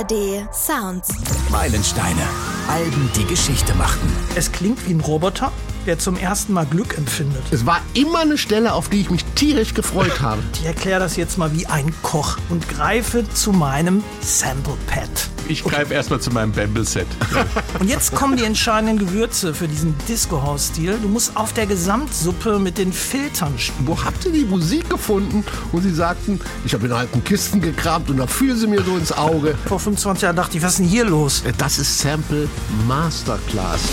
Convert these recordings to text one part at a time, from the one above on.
ARD Sounds. Meilensteine. Alben, die Geschichte machten. Es klingt wie ein Roboter, der zum ersten Mal Glück empfindet. Es war immer eine Stelle, auf die ich mich tierisch gefreut habe. Ich erkläre das jetzt mal wie ein Koch und greife zu meinem Sample-Pad. Ich greife erstmal zu meinem Bamble-Set. Und jetzt kommen die entscheidenden Gewürze für diesen Disco-House-Stil. Du musst auf der Gesamtsuppe mit den Filtern spielen. Wo habt ihr die Musik gefunden? Und sie sagten, ich habe in alten Kisten gekramt und da fiel sie mir so ins Auge. Vor 25 Jahren dachte ich, was ist denn hier los? Das ist Sample Masterclass.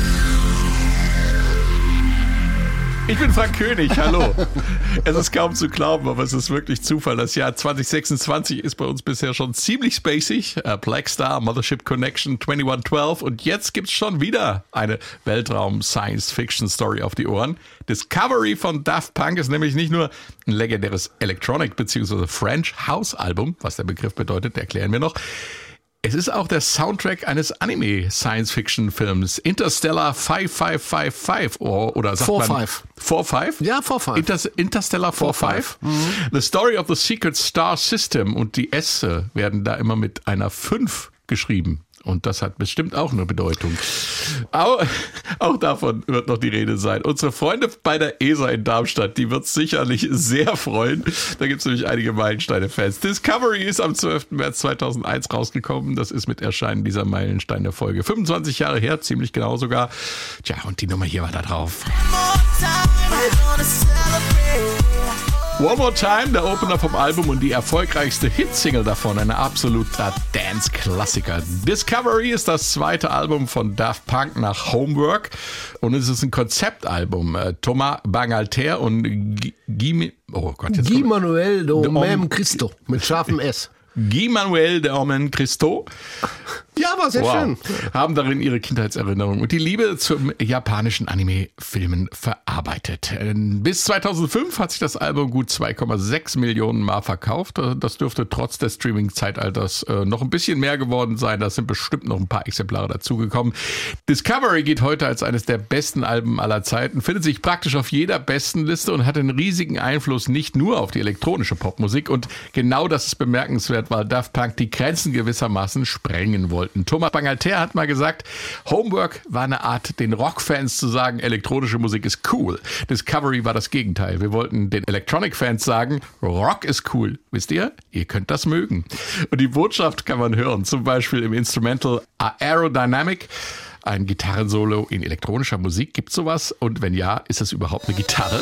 Ich bin Frank König, hallo. Es ist kaum zu glauben, aber es ist wirklich Zufall. Das Jahr 2026 ist bei uns bisher schon ziemlich spacig. Black Star, Mothership Connection, 2112 und jetzt gibt's schon wieder eine Weltraum-Science-Fiction-Story auf die Ohren. Discovery von Daft Punk ist nämlich nicht nur ein legendäres Electronic- bzw. French House-Album, was der Begriff bedeutet, erklären wir noch. Es ist auch der Soundtrack eines Anime-Science-Fiction-Films. Interstellar 5555 oder sagt 4-5. 4-5? Ja, 4-5. Interstellar 4-5. The Story of the Secret Star System. Und die S werden da immer mit einer 5 geschrieben. Und das hat bestimmt auch eine Bedeutung. Auch davon wird noch die Rede sein. Unsere Freunde bei der ESA in Darmstadt, die wird sicherlich sehr freuen. Da gibt es nämlich einige Meilensteine-Fans. Discovery ist am 12. März 2001 rausgekommen. Das ist mit Erscheinen dieser Meilensteine-Folge 25 Jahre her, ziemlich genau sogar. Tja, und die Nummer hier war da drauf. One More Time, der Opener vom Album und die erfolgreichste Hitsingle davon, ein absoluter Dance-Klassiker. Discovery ist das zweite Album von Daft Punk nach Homework und es ist ein Konzeptalbum. Thomas Bangalter und Guy Manuel de Homem Christo mit scharfem S. Guy Manuel de Homem Christo. Ja, war sehr schön. Haben darin ihre Kindheitserinnerungen und die Liebe zum japanischen Anime-Filmen verarbeitet. Bis 2005 hat sich das Album gut 2,6 Millionen Mal verkauft. Das dürfte trotz des Streaming-Zeitalters noch ein bisschen mehr geworden sein. Da sind bestimmt noch ein paar Exemplare dazugekommen. Discovery geht heute als eines der besten Alben aller Zeiten, findet sich praktisch auf jeder Bestenliste und hat einen riesigen Einfluss nicht nur auf die elektronische Popmusik. Und genau das ist bemerkenswert, weil Daft Punk die Grenzen gewissermaßen sprengen wollten. Thomas Bangalter hat mal gesagt, Homework war eine Art, den Rockfans zu sagen, elektronische Musik ist cool. Discovery war das Gegenteil. Wir wollten den Electronic-Fans sagen, Rock ist cool. Wisst ihr? Ihr könnt das mögen. Und die Botschaft kann man hören, zum Beispiel im Instrumental Aerodynamic. Ein Gitarrensolo in elektronischer Musik. Gibt's sowas? Und wenn ja, ist es überhaupt eine Gitarre?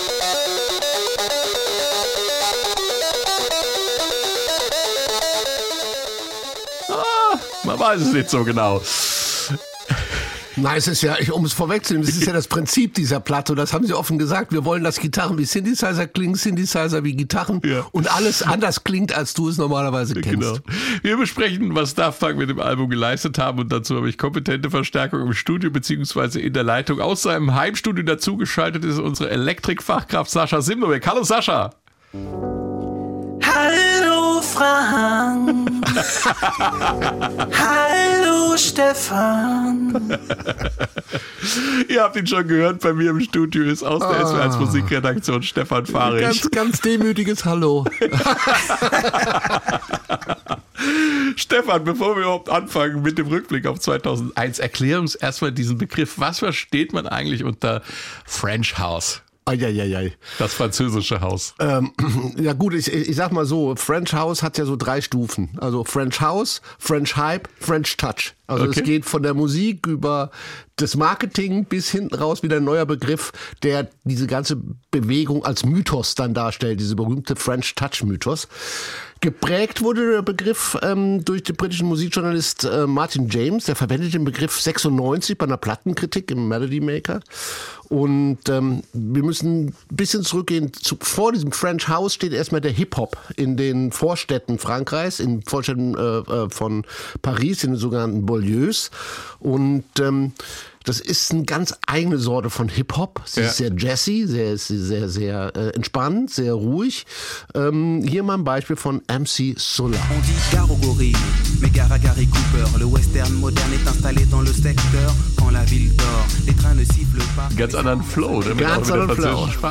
Man weiß es nicht so genau. Nein, es ist ja, um es vorwegzunehmen, das ist ja das Prinzip dieser Platte. Das haben sie offen gesagt. Wir wollen, dass Gitarren wie Synthesizer klingen, Synthesizer wie Gitarren und alles anders klingt, als du es normalerweise kennst. Genau. Wir besprechen, was Daft Punk mit dem Album geleistet haben und dazu habe ich kompetente Verstärkung im Studio bzw. in der Leitung. Aus seinem Heimstudio dazugeschaltet ist unsere Elektrikfachkraft Sascha Simnowiec. Hallo Sascha! Hallo Frank! Hallo Stefan! Ihr habt ihn schon gehört, bei mir im Studio ist aus der SW1 Musikredaktion Stefan Fahrig. Ganz, ganz demütiges Hallo. Stefan, bevor wir überhaupt anfangen mit dem Rückblick auf 2001, erklär uns erstmal diesen Begriff. Was versteht man eigentlich unter French House? Das französische Haus. Ja gut, ich sag mal so, French House hat ja so 3 Stufen. Also French House, French Hype, French Touch. Also es geht von der Musik über das Marketing bis hinten raus wieder ein neuer Begriff, der diese ganze Bewegung als Mythos dann darstellt, diese berühmte French Touch Mythos. Geprägt wurde der Begriff durch den britischen Musikjournalist Martin James, der verwendet den Begriff 96 bei einer Plattenkritik im Melody Maker. Und wir müssen ein bisschen zurückgehen. Vor diesem French House steht erstmal der Hip-Hop in den Vorstädten Frankreichs, in Vorstädten von Paris, in den sogenannten Banlieues. Und das ist eine ganz eigene Sorte von Hip-Hop. Sie ist sehr jazzy, sehr entspannt, sehr ruhig. Hier mal ein Beispiel von MC Solar. On dit gare aux gorilles, mais gare à Gary Cooper. Le western moderne est installé dans le secteur. Quand la ville dort, les trains ne sifflent pas. Ganz anderen Flow, ne? Ganz anderen Flow. Sprache.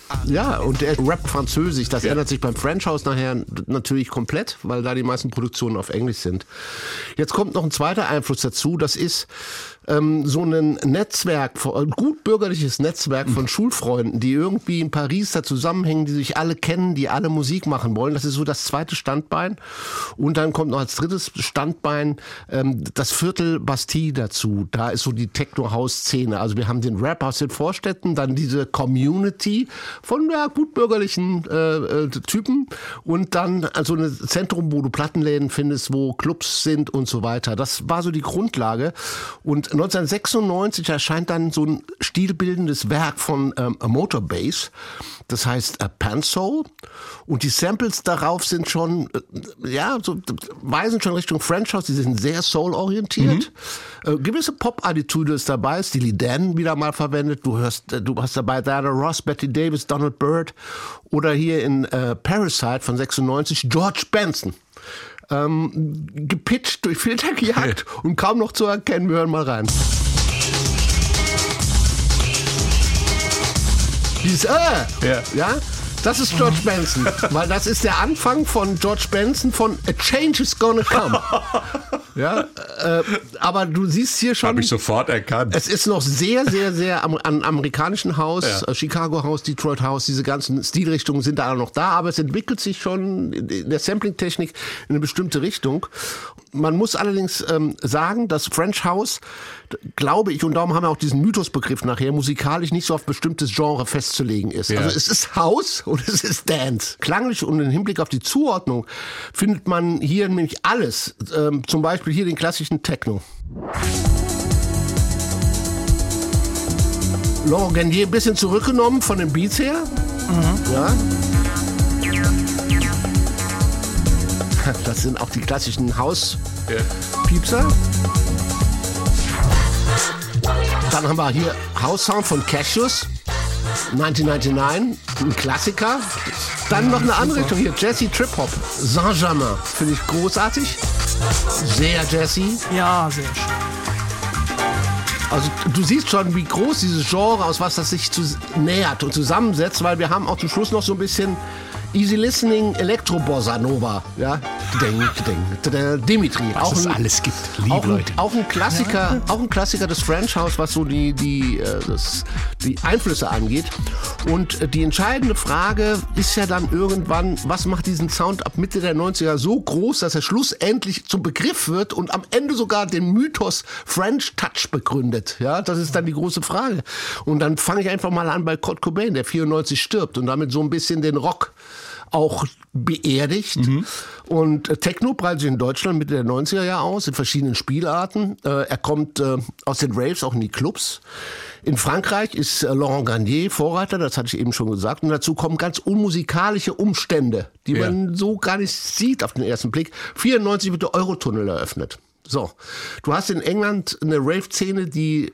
Ja, und der rappt französisch. Das ändert sich beim French House nachher natürlich komplett, weil da die meisten Produktionen auf Englisch sind. Jetzt kommt noch ein zweiter Einfluss dazu. Das ist so ein Netzwerk, ein gut bürgerliches Netzwerk von Schulfreunden, die irgendwie in Paris da zusammenhängen, die sich alle kennen, die alle Musik machen wollen. Das ist so das zweite Standbein. Und dann kommt noch als drittes Standbein das Viertel Bastille dazu. Da ist so die Techno-House-Szene. Also wir haben den Rap aus den Vorstädten, dann diese Community von gut bürgerlichen Typen und dann also ein Zentrum, wo du Plattenläden findest, wo Clubs sind und so weiter. Das war so die Grundlage. Und 1996 erscheint dann so ein stilbildendes Werk von Motorbass, das heißt Pansoul, und die Samples darauf sind schon, weisen schon Richtung French House, die sind sehr soul-orientiert. Gewisse Pop-Attitude ist dabei, Steely Dan wieder mal verwendet, du hast dabei Diana Ross, Betty Davis, Donald Byrd oder hier in Parasite von 96 George Benson. Gepitcht, durch Filter gejagt und kaum noch zu erkennen. Wir hören mal rein. Dieses ja, das ist George Benson, weil das ist der Anfang von George Benson von A Change is Gonna Come. Ja, aber du siehst hier schon. Habe ich sofort erkannt. Es ist noch sehr, sehr, sehr an amerikanischen Haus, Chicago House, Detroit House, diese ganzen Stilrichtungen sind da noch da, aber es entwickelt sich schon in der Sampling-Technik in eine bestimmte Richtung. Man muss allerdings sagen, dass French House, glaube ich, und darum haben wir auch diesen Mythosbegriff nachher, musikalisch nicht so auf bestimmtes Genre festzulegen ist. Ja. Also es ist House und es ist Dance. Klanglich und im Hinblick auf die Zuordnung findet man hier nämlich alles. Zum Beispiel hier den klassischen Techno. Laurent Garnier ein bisschen zurückgenommen von den Beats her. Ja. Das sind auch die klassischen House-Piepser. Dann haben wir hier House Sound von Cashews, 1999, ein Klassiker. Dann noch eine andere Richtung hier, Jazzy Trip Hop, Saint-Germain, finde ich großartig. Sehr jazzy. Ja, sehr schön. Also du siehst schon, wie groß dieses Genre, aus was das sich nähert und zusammensetzt, weil wir haben auch zum Schluss noch so ein bisschen Easy Listening, Elektro-Bossa Nova, ja, Dimitri. Was es alles gibt, liebe Leute. Auch ein Klassiker des French House, was so die Einflüsse angeht. Und die entscheidende Frage ist ja dann irgendwann, was macht diesen Sound ab Mitte der 90er so groß, dass er schlussendlich zum Begriff wird und am Ende sogar den Mythos French Touch begründet. Ja, das ist dann die große Frage. Und dann fange ich einfach mal an bei Kurt Cobain, der 94 stirbt und damit so ein bisschen den Rock auch beerdigt. Und Techno breitet sich in Deutschland Mitte der 90er Jahre aus, in verschiedenen Spielarten. Er kommt aus den Raves auch in die Clubs. In Frankreich ist Laurent Garnier Vorreiter, das hatte ich eben schon gesagt. Und dazu kommen ganz unmusikalische Umstände, die man so gar nicht sieht auf den ersten Blick. 94 wird der Eurotunnel eröffnet. So, du hast in England eine Rave-Szene, die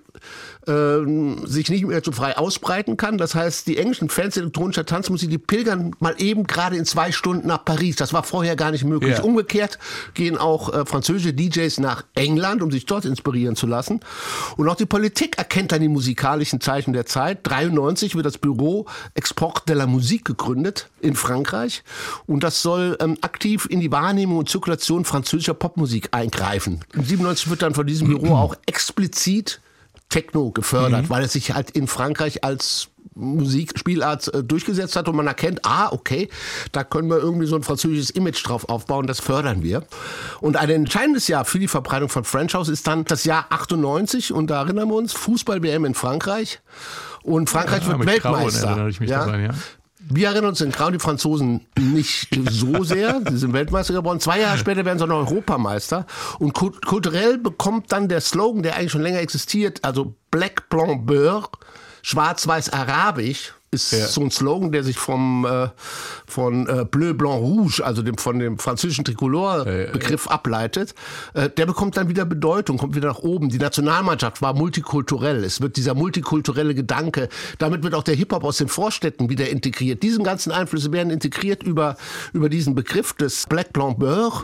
sich nicht mehr so frei ausbreiten kann. Das heißt, die englischen Fans elektronischer Tanzmusik, die pilgern mal eben gerade in 2 Stunden nach Paris. Das war vorher gar nicht möglich. Ja. Umgekehrt gehen auch französische DJs nach England, um sich dort inspirieren zu lassen. Und auch die Politik erkennt dann die musikalischen Zeichen der Zeit. 93 wird das Büro Export de la Musique gegründet in Frankreich. Und das soll aktiv in die Wahrnehmung und Zirkulation französischer Popmusik eingreifen. 97 wird dann von diesem Büro auch explizit Techno gefördert, weil es sich halt in Frankreich als Musikspielart durchgesetzt hat und man erkennt, okay, da können wir irgendwie so ein französisches Image drauf aufbauen, das fördern wir. Und ein entscheidendes Jahr für die Verbreitung von French House ist dann das Jahr 98 und da erinnern wir uns, Fußball-WM in Frankreich und Frankreich wird Weltmeister. Erinnere ich mich daran, ja. Wir erinnern uns in Grau, die Franzosen nicht so sehr. Sie sind Weltmeister geworden. 2 Jahre später werden sie noch Europameister. Und kulturell bekommt dann der Slogan, der eigentlich schon länger existiert, also Black Blanc Beurre, schwarz-weiß-arabisch, ist so ein Slogan, der sich von Bleu, Blanc, Rouge, also von dem französischen Tricolore-Begriff ableitet. Der bekommt dann wieder Bedeutung, kommt wieder nach oben. Die Nationalmannschaft war multikulturell. Es wird dieser multikulturelle Gedanke, damit wird auch der Hip-Hop aus den Vorstädten wieder integriert. Diese ganzen Einflüsse werden integriert über diesen Begriff des Black Blanc Beurre.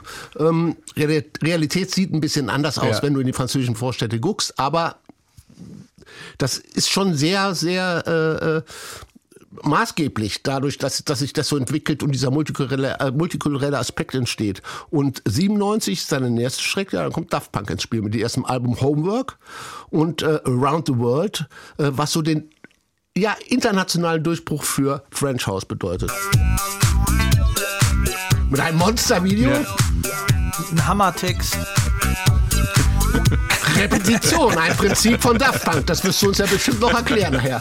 Realität sieht ein bisschen anders aus, wenn du in die französischen Vorstädte guckst, aber das ist schon sehr, sehr maßgeblich dadurch, dass sich das so entwickelt und dieser multikulturelle Aspekt entsteht. Und 97 ist dann der nächste Schritt, ja, dann kommt Daft Punk ins Spiel mit dem ersten Album Homework und Around the World, was so den internationalen Durchbruch für French House bedeutet. Mit einem Monstervideo. Ja. Ein Hammertext. Repetition, ein Prinzip von Daft Punk. Das wirst du uns ja bestimmt noch erklären nachher.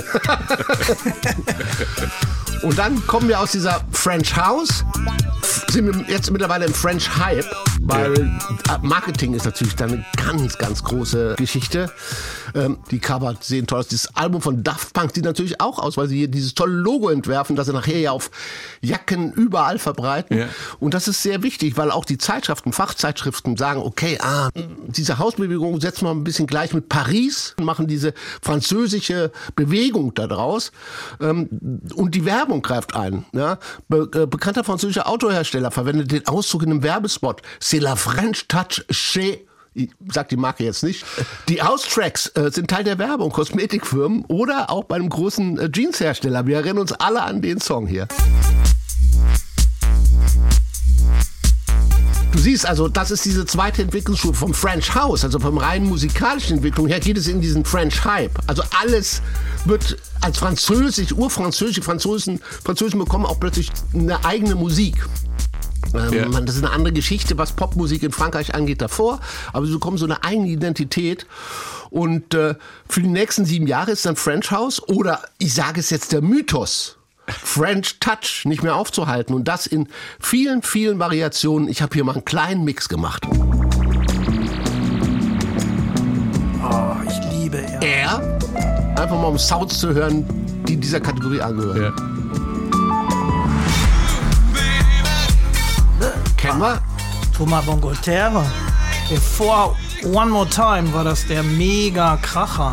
Und dann kommen wir aus dieser French House, sind wir jetzt mittlerweile im French Hype, weil Marketing ist natürlich dann eine ganz, ganz große Geschichte. Die Cover sehen toll aus. Dieses Album von Daft Punk sieht natürlich auch aus, weil sie hier dieses tolle Logo entwerfen, das sie nachher ja auf Jacken überall verbreiten. Ja. Und das ist sehr wichtig, weil auch die Zeitschriften, Fachzeitschriften sagen, okay, diese Hausbewegung setzen wir ein bisschen gleich mit Paris, machen diese französische Bewegung da draus. Und die Werbung greift ein. Ja? Bekannter französischer Autohersteller verwendet den Ausdruck in einem Werbespot. C'est la French touch chez, ich sag die Marke jetzt nicht. Die House-Tracks sind Teil der Werbung, Kosmetikfirmen oder auch bei einem großen Jeanshersteller. Wir erinnern uns alle an den Song hier. Du siehst also, das ist diese zweite Entwicklungsstufe vom French House, also vom reinen musikalischen Entwicklung her geht es in diesen French Hype. Also alles wird als französisch, urfranzösisch, die Franzosen bekommen auch plötzlich eine eigene Musik. Das ist eine andere Geschichte, was Popmusik in Frankreich angeht davor, aber sie bekommen so eine eigene Identität. Und für die nächsten 7 Jahre ist dann French House oder ich sage es jetzt der Mythos, French Touch nicht mehr aufzuhalten und das in vielen, vielen Variationen. Ich habe hier mal einen kleinen Mix gemacht. Oh, ich liebe Air. Einfach mal um Sounds zu hören, die dieser Kategorie angehören. Ja. Kennen wir? Thomas Bangalter. Vor One More Time war das der Mega-Kracher.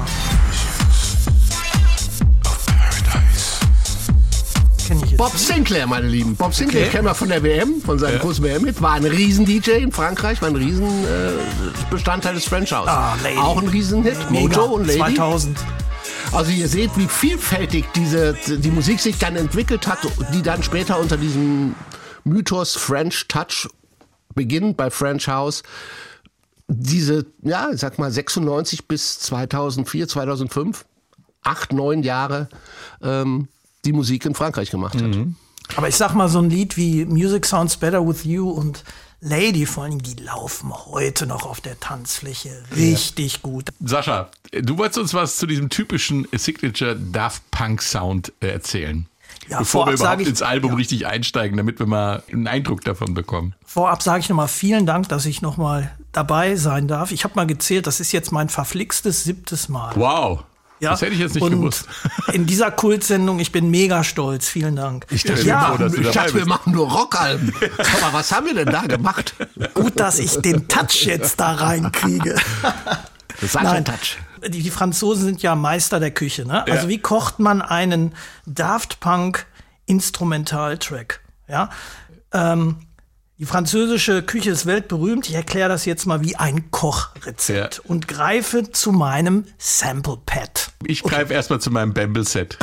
Bob Sinclair, meine Lieben. Bob Sinclair kennen wir von der WM, von seinem großen WM-Hit. War ein Riesen-DJ in Frankreich, war ein Riesen-Bestandteil des French House. Auch ein Riesen-Hit. Mojo und Lady. 2000. Also ihr seht, wie vielfältig die Musik sich dann entwickelt hat, die dann später unter diesem Mythos French Touch beginnt bei French House. Diese, ich sag mal 96 bis 2004, 2005, 8, 9 Jahre die Musik in Frankreich gemacht hat. Aber ich sag mal, so ein Lied wie Music Sounds Better With You und Lady vor allem, die laufen heute noch auf der Tanzfläche richtig gut. Sascha, du wolltest uns was zu diesem typischen Signature Daft Punk Sound erzählen. Ja, bevor wir überhaupt ins Album richtig einsteigen, damit wir mal einen Eindruck davon bekommen. Vorab sage ich nochmal vielen Dank, dass ich nochmal dabei sein darf. Ich habe mal gezählt, das ist jetzt mein verflixtes 7. Mal. Wow. Ja, das hätte ich jetzt nicht gewusst. In dieser Kultsendung, ich bin mega stolz. Vielen Dank. Ich dachte, wir machen nur Rockalben. Aber was haben wir denn da gemacht? Gut, dass ich den Touch jetzt da reinkriege. Das ist ein Touch. Die Franzosen sind ja Meister der Küche, ne? Also wie kocht man einen Daft Punk Instrumentaltrack? Ja. Die französische Küche ist weltberühmt. Ich erkläre das jetzt mal wie ein Kochrezept und greife zu meinem Sample Pad. Ich greife erstmal zu meinem Bamble Set.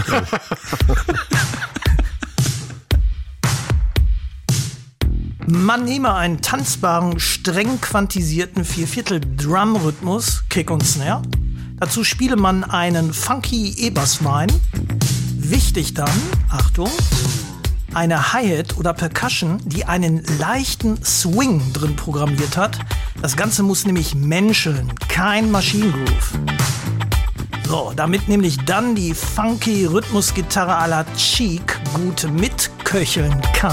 Man nehme einen tanzbaren, streng quantisierten 4/4 Drum-Rhythmus, Kick und Snare. Dazu spiele man einen funky E-Bass-Line. Wichtig dann, Achtung, eine Hi-Hat oder Percussion, die einen leichten Swing drin programmiert hat. Das Ganze muss nämlich menscheln, kein Maschinengroove. So, damit nämlich dann die funky Rhythmusgitarre à la Cheek gut mitköcheln kann.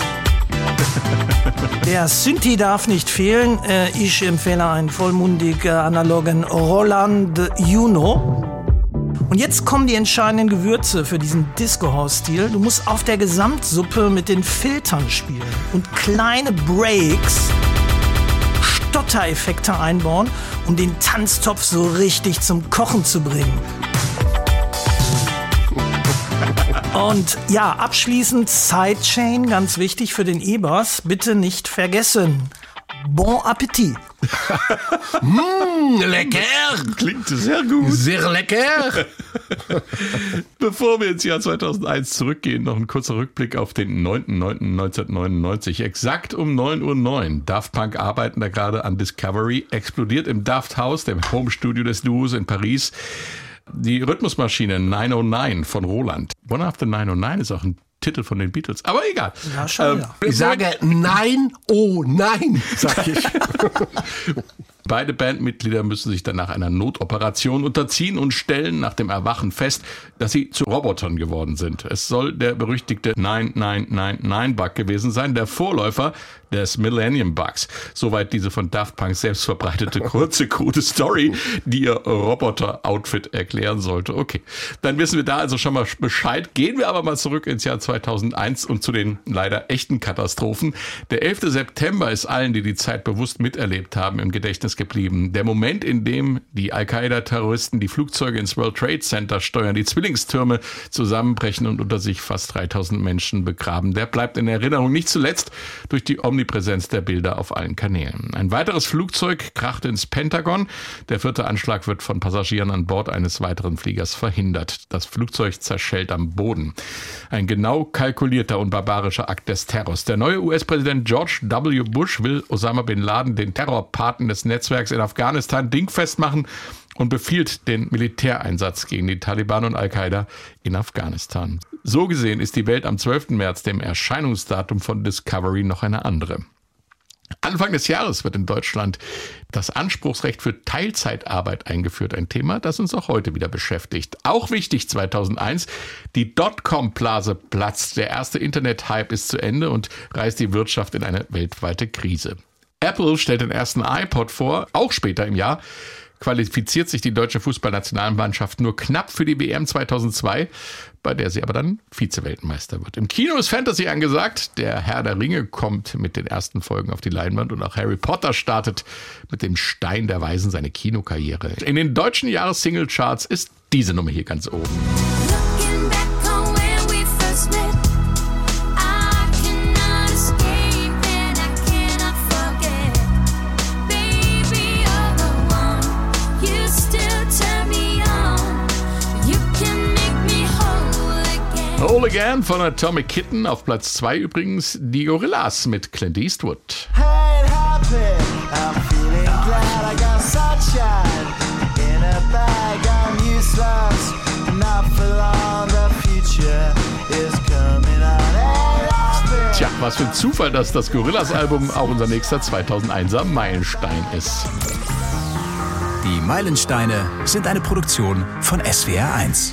Der Synthi darf nicht fehlen. Ich empfehle einen vollmundigen analogen Roland Juno. Und jetzt kommen die entscheidenden Gewürze für diesen Disco-House-Stil. Du musst auf der Gesamtsuppe mit den Filtern spielen und kleine Breaks, Stottereffekte einbauen, um den Tanztopf so richtig zum Kochen zu bringen. Und ja, abschließend Sidechain, ganz wichtig für den E-Bass, bitte nicht vergessen. Bon Appetit. Lecker. Klingt sehr gut. Sehr lecker. Bevor wir ins Jahr 2001 zurückgehen, noch ein kurzer Rückblick auf den 9.9.1999. Exakt um 9:09 Uhr. Daft Punk arbeiten da gerade an Discovery, explodiert im Daft House, dem Homestudio des Duos in Paris, die Rhythmusmaschine 909 von Roland. One After 909 ist auch ein Titel von den Beatles, aber egal. Ja, schon, ja. Ich sage nein, oh nein, sag ich. Beide Bandmitglieder müssen sich dann nach einer Notoperation unterziehen und stellen nach dem Erwachen fest, dass sie zu Robotern geworden sind. Es soll der berüchtigte 9999-Bug gewesen sein, der Vorläufer des Millennium Bugs. Soweit diese von Daft Punk selbst verbreitete kurze, krude Story, die ihr Roboter-Outfit erklären sollte. Okay, dann wissen wir da also schon mal Bescheid. Gehen wir aber mal zurück ins Jahr 2001 und zu den leider echten Katastrophen. Der 11. September ist allen, die die Zeit bewusst miterlebt haben, im Gedächtnis geblieben. Der Moment, in dem die Al-Qaida-Terroristen die Flugzeuge ins World Trade Center steuern, die Zwillingstürme zusammenbrechen und unter sich fast 3000 Menschen begraben. Der bleibt in Erinnerung, nicht zuletzt durch die Omnipräsenz der Bilder auf allen Kanälen. Ein weiteres Flugzeug kracht ins Pentagon. Der 4. Anschlag wird von Passagieren an Bord eines weiteren Fliegers verhindert. Das Flugzeug zerschellt am Boden. Ein genau kalkulierter und barbarischer Akt des Terrors. Der neue US-Präsident George W. Bush will Osama Bin Laden, den Terrorpaten des Netzwerks in Afghanistan, dingfest machen und befiehlt den Militäreinsatz gegen die Taliban und Al-Qaida in Afghanistan. So gesehen ist die Welt am 12. März, dem Erscheinungsdatum von Discovery, noch eine andere. Anfang des Jahres wird in Deutschland das Anspruchsrecht für Teilzeitarbeit eingeführt, ein Thema, das uns auch heute wieder beschäftigt. Auch wichtig 2001, die Dotcom-Blase platzt. Der erste Internet-Hype ist zu Ende und reißt die Wirtschaft in eine weltweite Krise. Apple stellt den ersten iPod vor, auch später im Jahr. Qualifiziert sich die deutsche Fußballnationalmannschaft nur knapp für die WM 2002, bei der sie aber dann Vize-Weltmeister wird. Im Kino ist Fantasy angesagt. Der Herr der Ringe kommt mit den ersten Folgen auf die Leinwand und auch Harry Potter startet mit dem Stein der Weisen seine Kinokarriere. In den deutschen Jahressingle-Charts ist diese Nummer hier ganz oben. Whole Again von Atomic Kitten, auf Platz 2 übrigens die Gorillaz mit Clint Eastwood. Tja, was für ein Zufall, dass das Gorillaz-Album auch unser nächster 2001er Meilenstein ist. Die Meilensteine sind eine Produktion von SWR1.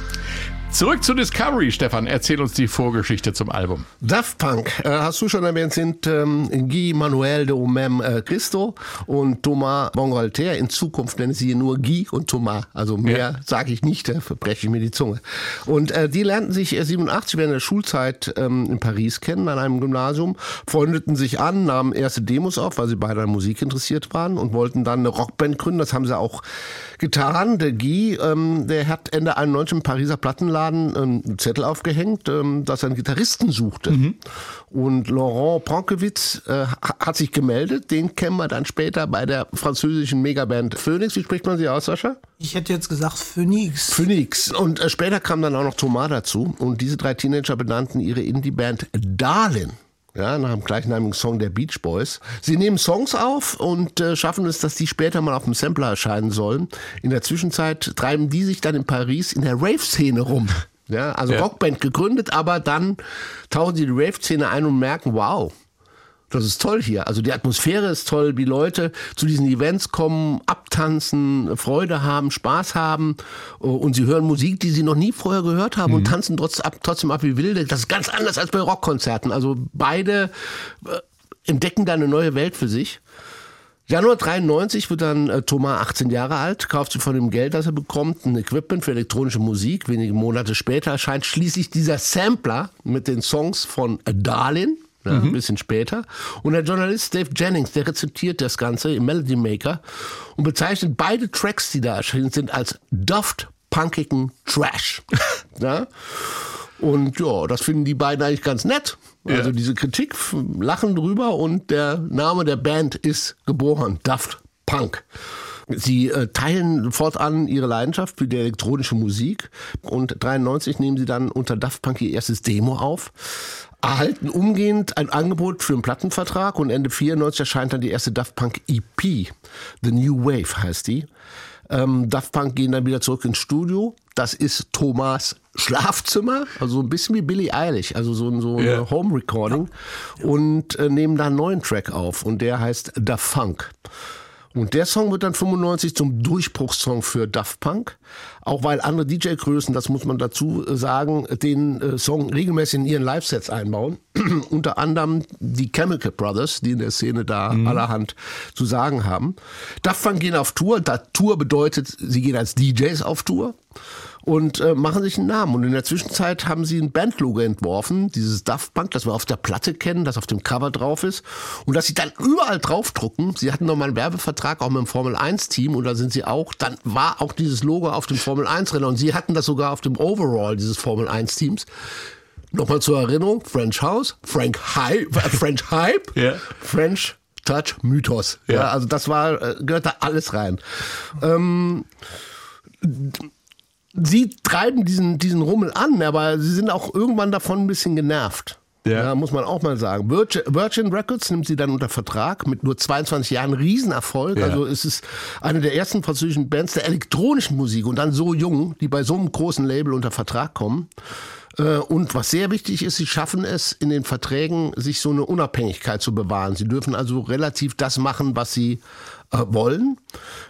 Zurück zu Discovery, Stefan. Erzähl uns die Vorgeschichte zum Album. Daft Punk, hast du schon erwähnt, sind Guy Manuel de Homem Christo und Thomas Bangalter. In Zukunft nenne ich sie nur Guy und Thomas. Also mehr sage ich nicht, da verbreche ich mir die Zunge. Und die lernten sich 87 während der Schulzeit in Paris kennen, an einem Gymnasium, freundeten sich an, nahmen erste Demos auf, weil sie beide an Musik interessiert waren und wollten dann eine Rockband gründen. Das haben sie auch getan. Der Guy, der hat Ende 91 im Pariser Plattenladen einen Zettel aufgehängt, dass er einen Gitarristen suchte. Und Laurent Prankewitz hat sich gemeldet. Den kennen wir dann später bei der französischen Megaband Phoenix. Wie spricht man sie aus, Sascha? Ich hätte jetzt gesagt Phoenix. Phoenix. Und später kam dann auch noch Thomas dazu. Und diese 3 Teenager benannten ihre Indie-Band Darlin'. Ja, nach dem gleichnamigen Song der Beach Boys. Sie nehmen Songs auf und schaffen es, dass die später mal auf dem Sampler erscheinen sollen. In der Zwischenzeit treiben die sich dann in Paris in der Rave-Szene rum. Ja, also Rockband gegründet, aber dann tauchen sie in die Rave-Szene ein und merken, wow, das ist toll hier. Also die Atmosphäre ist toll, die Leute zu diesen Events kommen, abtanzen, Freude haben, Spaß haben und sie hören Musik, die sie noch nie vorher gehört haben und tanzen trotzdem ab wie Wilde. Das ist ganz anders als bei Rockkonzerten. Also beide entdecken da eine neue Welt für sich. Januar 93 wird dann Thomas 18 Jahre alt, kauft sich von dem Geld, das er bekommt, ein Equipment für elektronische Musik. Wenige Monate später erscheint schließlich dieser Sampler mit den Songs von Darlin'. Ja, ein bisschen später. Und der Journalist Dave Jennings, der rezitiert das Ganze im Melody Maker und bezeichnet beide Tracks, die da erschienen sind, als daft-punkigen Trash. Ja? Und ja, das finden die beiden eigentlich ganz nett. Also diese Kritik, lachen drüber und der Name der Band ist geboren, Daft Punk. Sie teilen fortan ihre Leidenschaft für die elektronische Musik und 93 nehmen sie dann unter Daft Punk ihr erstes Demo auf, erhalten umgehend ein Angebot für einen Plattenvertrag und Ende 94 erscheint dann die erste Daft Punk EP, The New Wave heißt die. Daft Punk gehen dann wieder zurück ins Studio. Das ist Thomas Schlafzimmer, also ein bisschen wie Billie Eilish, also so ein Home Recording und nehmen da einen neuen Track auf und der heißt Da Funk. Und der Song wird dann 95 zum Durchbruchssong für Daft Punk, auch weil andere DJ-Größen, das muss man dazu sagen, den Song regelmäßig in ihren Live-Sets einbauen. Unter anderem die Chemical Brothers, die in der Szene da allerhand zu sagen haben. Daft Punk gehen auf Tour, Tour bedeutet, sie gehen als DJs auf Tour. Und machen sich einen Namen. Und in der Zwischenzeit haben sie ein Bandlogo entworfen, dieses Daft Punk, das wir auf der Platte kennen, das auf dem Cover drauf ist. Und das sie dann überall draufdrucken. Sie hatten nochmal einen Werbevertrag auch mit dem Formel-1-Team und da sind sie auch, dann war auch dieses Logo auf dem Formel-1-Renner. Und sie hatten das sogar auf dem Overall dieses Formel-1-Teams. Nochmal zur Erinnerung, French House, French Hype, yeah. French Touch, Mythos. Yeah. Ja, also das gehört da alles rein. Sie treiben diesen Rummel an, aber sie sind auch irgendwann davon ein bisschen genervt. Ja, muss man auch mal sagen. Virgin Records nimmt sie dann unter Vertrag mit nur 22 Jahren, Riesenerfolg. Ja. Also es ist eine der ersten französischen Bands der elektronischen Musik und dann so jung, die bei so einem großen Label unter Vertrag kommen. Und was sehr wichtig ist, sie schaffen es in den Verträgen, sich so eine Unabhängigkeit zu bewahren. Sie dürfen also relativ das machen, was sie wollen.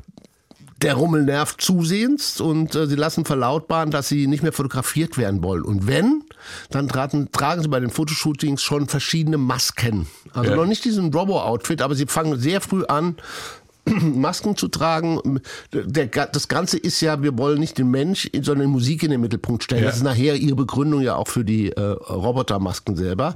Der Rummel nervt zusehends und sie lassen verlautbaren, dass sie nicht mehr fotografiert werden wollen. Und wenn, dann tragen sie bei den Fotoshootings schon verschiedene Masken. Also noch nicht diesen Robo-Outfit, aber sie fangen sehr früh an, Masken zu tragen. Das Ganze ist ja, wir wollen nicht den Mensch, sondern die Musik in den Mittelpunkt stellen. Das ist nachher ihre Begründung ja auch für die Robotermasken selber.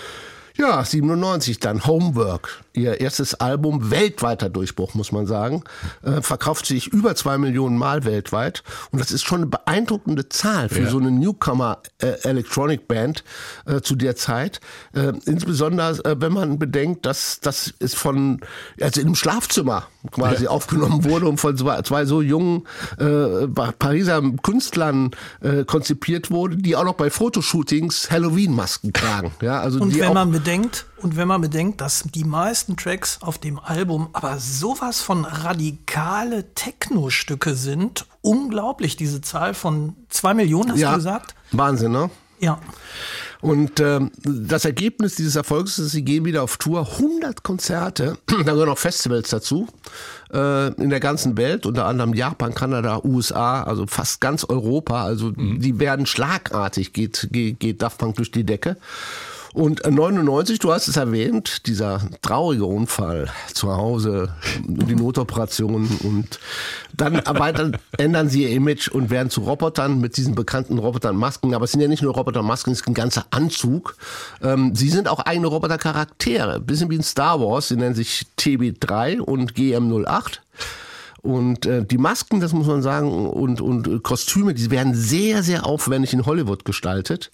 Ja, 97 dann Homework, ihr erstes Album, weltweiter Durchbruch, muss man sagen, verkauft sich über 2 Millionen Mal weltweit und das ist schon eine beeindruckende Zahl für so eine Newcomer Electronic Band zu der Zeit, insbesondere wenn man bedenkt, dass das ist also in einem Schlafzimmer quasi aufgenommen wurde und von zwei so jungen Pariser Künstlern konzipiert wurde, die auch noch bei Fotoshootings Halloween-Masken tragen. Ja, also und wenn man bedenkt, dass die meisten Tracks auf dem Album aber sowas von radikale Techno-Stücke sind, unglaublich, diese Zahl von 2 Millionen, hast du gesagt? Wahnsinn, ne? Ja. Und das Ergebnis dieses Erfolgs ist, sie gehen wieder auf Tour, 100 Konzerte, da gehören auch Festivals dazu, in der ganzen Welt, unter anderem Japan, Kanada, USA, also fast ganz Europa, also die werden schlagartig, geht Daft Punk durch die Decke. Und 99, du hast es erwähnt, dieser traurige Unfall zu Hause, die Notoperation und dann ändern sie ihr Image und werden zu Robotern mit diesen bekannten Robotermasken. Aber es sind ja nicht nur Robotermasken, es ist ein ganzer Anzug. Sie sind auch eigene Robotercharaktere, bisschen wie in Star Wars. Sie nennen sich TB3 und GM08. Und die Masken, das muss man sagen, und Kostüme, die werden sehr, sehr aufwendig in Hollywood gestaltet.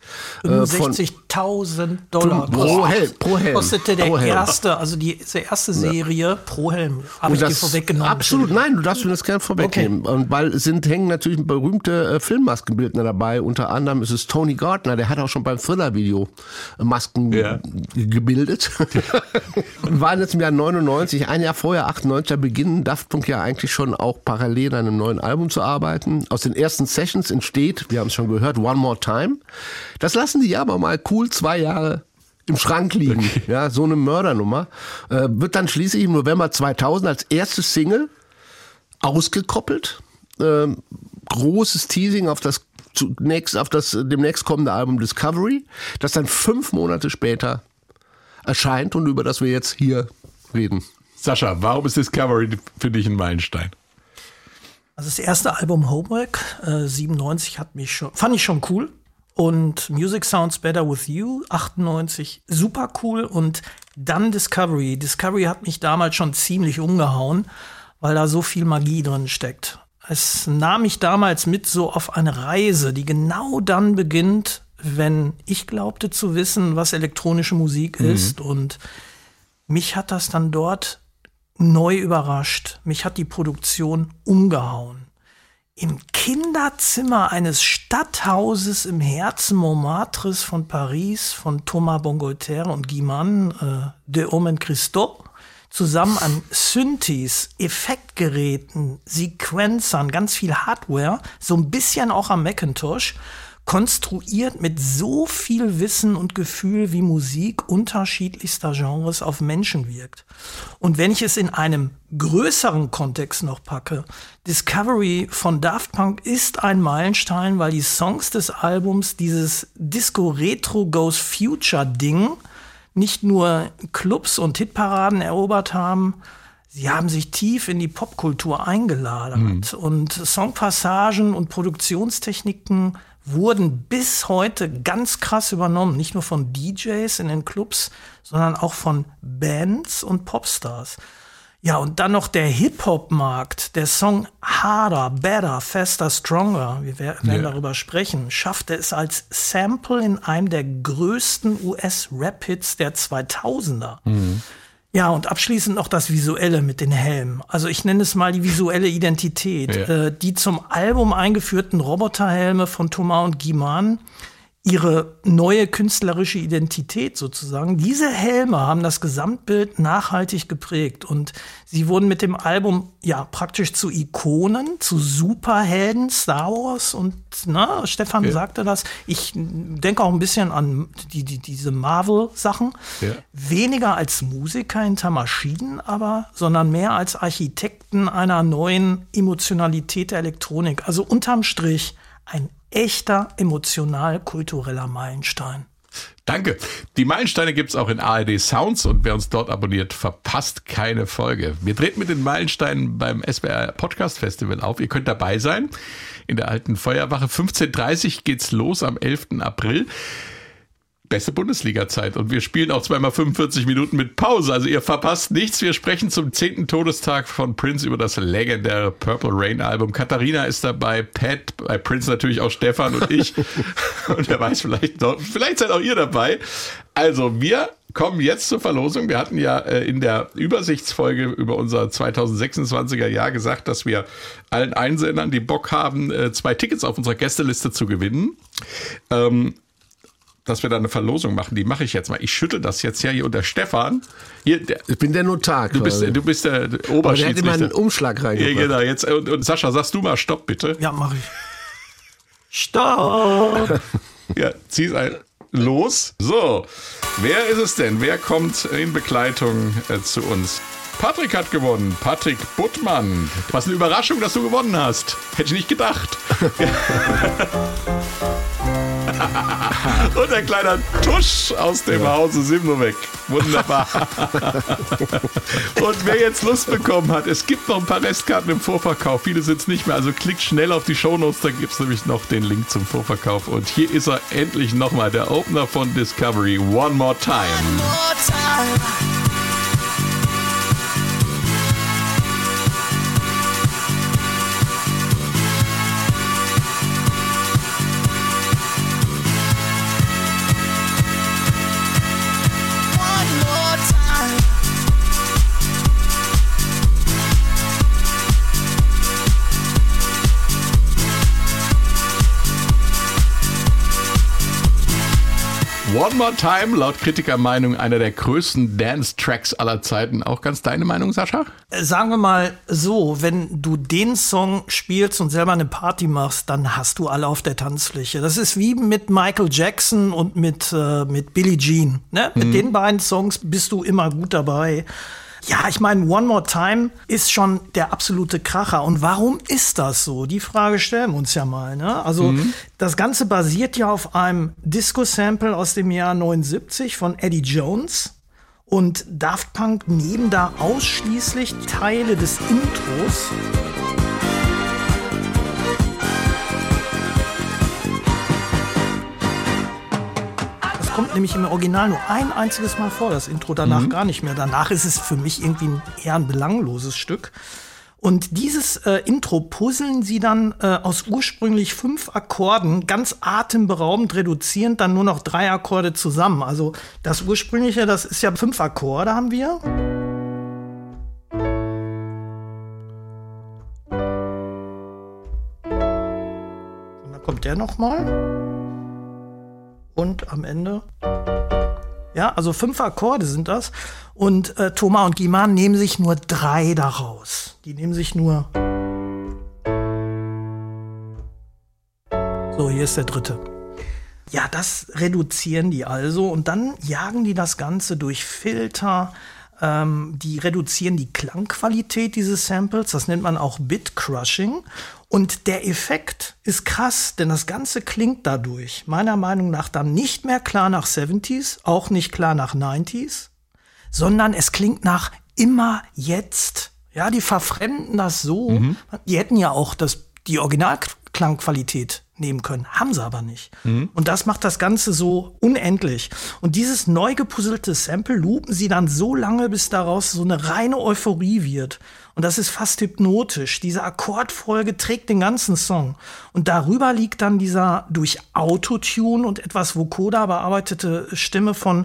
$65.000 pro Helm. Kostete diese erste Serie pro Helm. Habe ich dir vorweggenommen? Absolut, nein, du darfst mir das gerne vorwegnehmen. Okay. Und weil hängen natürlich berühmte Filmmaskenbildner dabei. Unter anderem ist es Tony Gardner, der hat auch schon beim Thriller-Video Masken gebildet. Und war jetzt im Jahr 99, ein Jahr vorher, 98, da beginnen Daft Punk ja eigentlich schon auch parallel an einem neuen Album zu arbeiten. Aus den ersten Sessions entsteht, wir haben es schon gehört, One More Time. Das lassen die aber mal cool 2 Jahre im Schrank liegen. Okay. Ja, so eine Mördernummer. Wird dann schließlich im November 2000 als erste Single ausgekoppelt. Großes Teasing auf das demnächst kommende Album Discovery, das dann 5 Monate später erscheint und über das wir jetzt hier reden. Sascha, warum ist Discovery für dich ein Meilenstein? Also das erste Album Homework, 97, fand ich schon cool. Und Music Sounds Better With You, 98, super cool. Und dann Discovery. Discovery hat mich damals schon ziemlich umgehauen, weil da so viel Magie drin steckt. Es nahm mich damals mit so auf eine Reise, die genau dann beginnt, wenn ich glaubte zu wissen, was elektronische Musik ist. Und mich hat das dann dort neu überrascht. Mich hat die Produktion umgehauen. Im Kinderzimmer eines Stadthauses im Herzen Montmartres von Paris von Thomas Bangalter und Guiman, de Omen Christo, zusammen an Synthes, Effektgeräten, Sequenzern, ganz viel Hardware, so ein bisschen auch am Macintosh, konstruiert mit so viel Wissen und Gefühl, wie Musik unterschiedlichster Genres auf Menschen wirkt. Und wenn ich es in einem größeren Kontext noch packe, Discovery von Daft Punk ist ein Meilenstein, weil die Songs des Albums dieses Disco-Retro-Goes-Future-Ding nicht nur Clubs und Hitparaden erobert haben, sie haben sich tief in die Popkultur eingeladert. Und Songpassagen und Produktionstechniken wurden bis heute ganz krass übernommen. Nicht nur von DJs in den Clubs, sondern auch von Bands und Popstars. Ja, und dann noch der Hip-Hop-Markt. Der Song Harder, Better, Faster, Stronger, wir werden darüber sprechen, schaffte es als Sample in einem der größten US-Rap-Hits der 2000er. Ja, und abschließend noch das Visuelle mit den Helmen. Also ich nenne es mal die visuelle Identität. Ja. Die zum Album eingeführten Roboterhelme von Thomas und Guiman, ihre neue künstlerische Identität sozusagen. Diese Helme haben das Gesamtbild nachhaltig geprägt und sie wurden mit dem Album ja praktisch zu Ikonen, zu Superhelden, Star Wars und Stefan sagte das. Ich denke auch ein bisschen an diese Marvel-Sachen. Ja. Weniger als Musiker hinter Maschinen sondern mehr als Architekten einer neuen Emotionalität der Elektronik. Also unterm Strich ein echter emotional-kultureller Meilenstein. Danke. Die Meilensteine gibt's auch in ARD Sounds und wer uns dort abonniert, verpasst keine Folge. Wir treten mit den Meilensteinen beim SWR Podcast Festival auf. Ihr könnt dabei sein in der alten Feuerwache. 15:30 Uhr geht's los am 11. April. Beste Bundesliga-Zeit und wir spielen auch zweimal 45 Minuten mit Pause, also ihr verpasst nichts. Wir sprechen zum 10. Todestag von Prince über das legendäre Purple Rain Album. Katharina ist dabei, Pat, bei Prince natürlich auch Stefan und ich und wer weiß, vielleicht seid auch ihr dabei. Also wir kommen jetzt zur Verlosung. Wir hatten ja in der Übersichtsfolge über unser 2026er Jahr gesagt, dass wir allen Einsendern, die Bock haben, 2 Tickets auf unserer Gästeliste zu gewinnen, dass wir da eine Verlosung machen. Die mache ich jetzt mal. Ich schüttel das jetzt ja hier unter Stefan. Hier, ich bin der Notar. Du bist der Oberschiedsrichter. Aber der hat immer einen Umschlag reingebracht. Ja, genau. Jetzt, und Sascha, sagst du mal Stopp, bitte. Ja, mach ich. Stopp! Ja, zieh's los. So, wer ist es denn? Wer kommt in Begleitung zu uns? Patrick hat gewonnen. Patrick Buttmann. Was eine Überraschung, dass du gewonnen hast. Hätte ich nicht gedacht. Und ein kleiner Tusch aus dem Hause Simnovec. Wunderbar. Und wer jetzt Lust bekommen hat, es gibt noch ein paar Restkarten im Vorverkauf. Viele sind es nicht mehr, also klickt schnell auf die Shownotes, da gibt es nämlich noch den Link zum Vorverkauf. Und hier ist er endlich nochmal, der Opener von Discovery, One More Time. One more time. One More Time, laut Kritikermeinung einer der größten Dance-Tracks aller Zeiten. Auch ganz deine Meinung, Sascha? Sagen wir mal so, wenn du den Song spielst und selber eine Party machst, dann hast du alle auf der Tanzfläche. Das ist wie mit Michael Jackson und mit Billie Jean. Ne? Mit den beiden Songs bist du immer gut dabei. Ja, ich meine, One More Time ist schon der absolute Kracher. Und warum ist das so? Die Frage stellen wir uns ja mal. Ne? Also das Ganze basiert ja auf einem Disco-Sample aus dem Jahr 79 von Eddie Jones. Und Daft Punk nehmen da ausschließlich Teile des Intros. Kommt nämlich im Original nur ein einziges Mal vor, das Intro, danach gar nicht mehr. Danach ist es für mich irgendwie eher ein belangloses Stück. Und dieses Intro puzzeln sie dann aus ursprünglich 5 Akkorden ganz atemberaubend reduzierend dann nur noch 3 Akkorde zusammen. Also das ursprüngliche, das ist ja 5 Akkorde haben wir. der nochmal. Und am Ende, ja, also 5 Akkorde sind das. Und Thomas und Guy-Man nehmen sich nur 3 daraus. Die nehmen sich nur... So, hier ist der 3. Ja, das reduzieren die also. Und dann jagen die das Ganze durch Filter. Die reduzieren die Klangqualität dieses Samples. Das nennt man auch Bit-Crushing. Und der Effekt ist krass, denn das Ganze klingt dadurch meiner Meinung nach dann nicht mehr klar nach 70s, auch nicht klar nach 90s, sondern es klingt nach immer jetzt. Ja, die verfremden das so. Die hätten ja auch die Originalklangqualität nehmen können, haben sie aber nicht. Und das macht das Ganze so unendlich. Und dieses neu gepuzzelte Sample loopen sie dann so lange, bis daraus so eine reine Euphorie wird. Und das ist fast hypnotisch. Diese Akkordfolge trägt den ganzen Song. Und darüber liegt dann dieser durch Autotune und etwas Vocoder bearbeitete Stimme von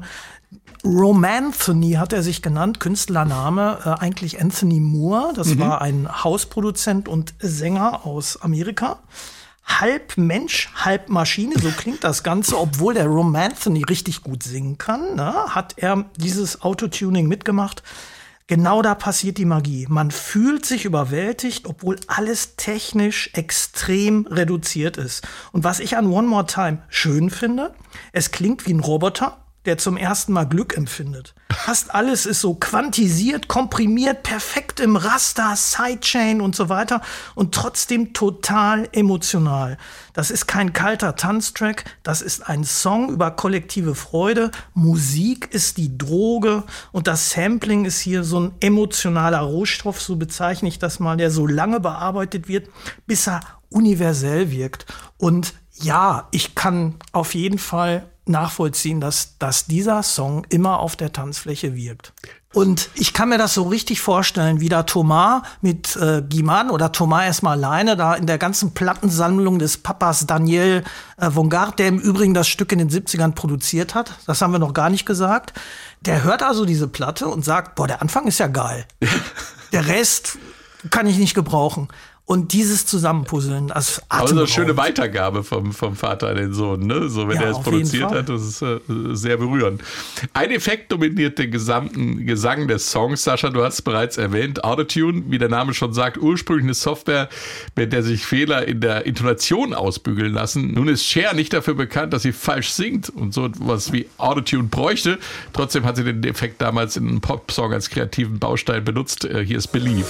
Romanthony, hat er sich genannt, Künstlername, eigentlich Anthony Moore. Das war ein Hausproduzent und Sänger aus Amerika. Halb Mensch, halb Maschine, so klingt das Ganze, obwohl der Romanthony richtig gut singen kann, ne, hat er dieses Autotuning mitgemacht. Genau da passiert die Magie. Man fühlt sich überwältigt, obwohl alles technisch extrem reduziert ist. Und was ich an One More Time schön finde, es klingt wie ein Roboter, der zum ersten Mal Glück empfindet. Fast alles ist so quantisiert, komprimiert, perfekt im Raster, Sidechain und so weiter und trotzdem total emotional. Das ist kein kalter Tanztrack, das ist ein Song über kollektive Freude. Musik ist die Droge und das Sampling ist hier so ein emotionaler Rohstoff, so bezeichne ich das mal, der so lange bearbeitet wird, bis er universell wirkt. Und ja, ich kann auf jeden Fall nachvollziehen, dass dieser Song immer auf der Tanzfläche wirkt. Und ich kann mir das so richtig vorstellen, wie da Thomas mit Guy-Man oder Thomas erstmal alleine da in der ganzen Plattensammlung des Papas Daniel Vongard, der im Übrigen das Stück in den 70ern produziert hat, das haben wir noch gar nicht gesagt, der hört also diese Platte und sagt, boah, der Anfang ist ja geil. Der Rest kann ich nicht gebrauchen. Und dieses Zusammenpuzzeln, das atemberaubend. Aber so eine schöne Weitergabe vom Vater an den Sohn, ne? So, wenn er es produziert hat, das ist sehr berührend. Ein Effekt dominiert den gesamten Gesang des Songs. Sascha, du hast es bereits erwähnt, Autotune, wie der Name schon sagt, ursprünglich eine Software, mit der sich Fehler in der Intonation ausbügeln lassen. Nun ist Cher nicht dafür bekannt, dass sie falsch singt und so was wie Autotune bräuchte. Trotzdem hat sie den Effekt damals in einem Pop-Song als kreativen Baustein benutzt. Hier ist Believe.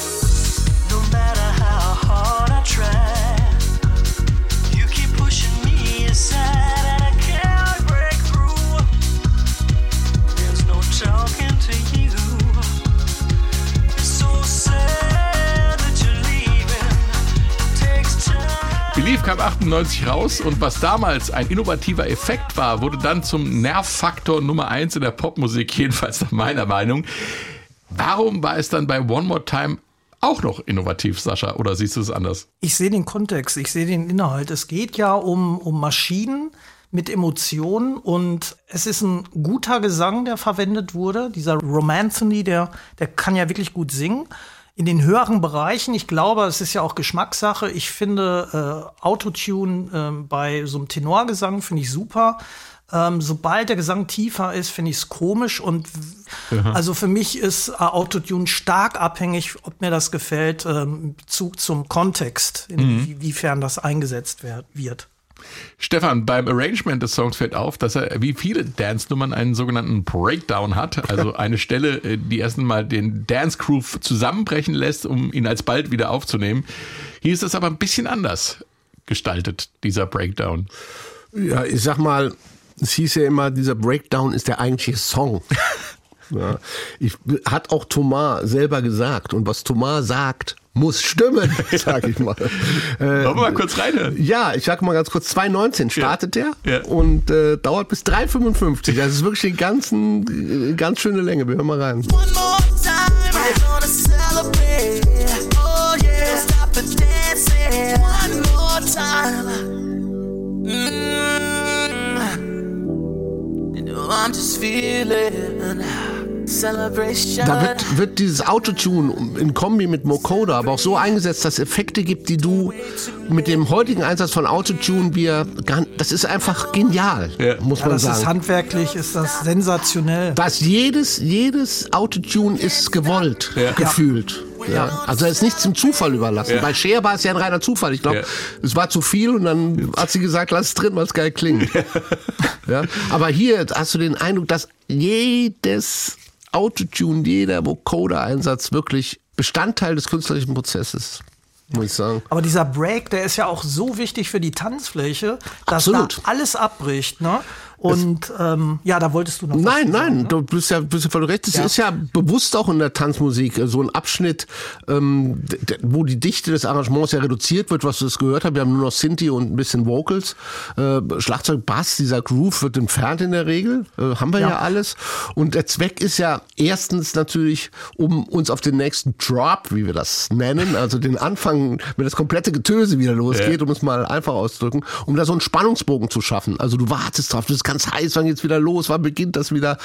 Believe kam 98 raus und was damals ein innovativer Effekt war, wurde dann zum Nervfaktor Nummer 1 in der Popmusik, jedenfalls nach meiner Meinung. Warum war es dann bei One More Time auch noch innovativ, Sascha? Oder siehst du es anders? Ich sehe den Kontext, ich sehe den Inhalt. Es geht ja um Maschinen mit Emotionen und es ist ein guter Gesang, der verwendet wurde. Dieser Romanthony, der kann ja wirklich gut singen. In den höheren Bereichen, ich glaube, es ist ja auch Geschmackssache. Ich finde Autotune bei so einem Tenorgesang finde ich super. Sobald der Gesang tiefer ist, finde ich es komisch. Und also für mich ist Autotune stark abhängig, ob mir das gefällt, im Bezug zum Kontext, inwiefern das eingesetzt wird. Stefan, beim Arrangement des Songs fällt auf, dass er wie viele Dance-Nummern einen sogenannten Breakdown hat, also eine Stelle, die erst einmal den Dance-Groove zusammenbrechen lässt, um ihn alsbald wieder aufzunehmen. Hier ist es aber ein bisschen anders gestaltet, dieser Breakdown. Ja, ich sag mal, es hieß ja immer, dieser Breakdown ist der eigentliche Song. Ja, hat auch Thomas selber gesagt. Und was Thomas sagt, muss stimmen, sag ich mal. Wollen wir mal kurz reinhören? Ja, ich sag mal ganz kurz, 2,19 startet der und dauert bis 3,55. Das ist wirklich eine ganz schöne Länge. Wir hören mal rein. One more time, we're gonna celebrate. Oh yeah, stop the dancing. One more time. I'm just feeling Da wird dieses Autotune in Kombi mit Vocoder aber auch so eingesetzt, dass es Effekte gibt, die du mit dem heutigen Einsatz von Autotune, das ist einfach genial, muss man sagen. Das ist handwerklich, ist das sensationell. Dass jedes Autotune ist gewollt, gefühlt. Ja. Also es ist nichts dem Zufall überlassen. Bei Cher war es ja ein reiner Zufall. Ich glaube, es war zu viel und dann hat sie gesagt, lass es drin, weil es geil klingt. Ja. Aber hier hast du den Eindruck, dass jedes Autotune, jeder Vocoder-Einsatz wirklich Bestandteil des künstlerischen Prozesses, muss ich sagen. Aber dieser Break, der ist ja auch so wichtig für die Tanzfläche, dass da alles abbricht, ne? Und da wolltest du noch was sagen, ne? Du bist ja voll recht. Es ist ja bewusst auch in der Tanzmusik so ein Abschnitt, wo die Dichte des Arrangements ja reduziert wird, was du das gehört hast. Wir haben nur noch Synthi und ein bisschen Vocals. Schlagzeug, Bass, dieser Groove wird entfernt in der Regel. Haben wir ja alles. Und der Zweck ist ja erstens natürlich, um uns auf den nächsten Drop, wie wir das nennen, also den Anfang, wenn das komplette Getöse wieder losgeht, um es mal einfach auszudrücken, um da so einen Spannungsbogen zu schaffen. Also du wartest drauf, das ist ganz heiß, wann geht's wieder los, wann beginnt das wieder?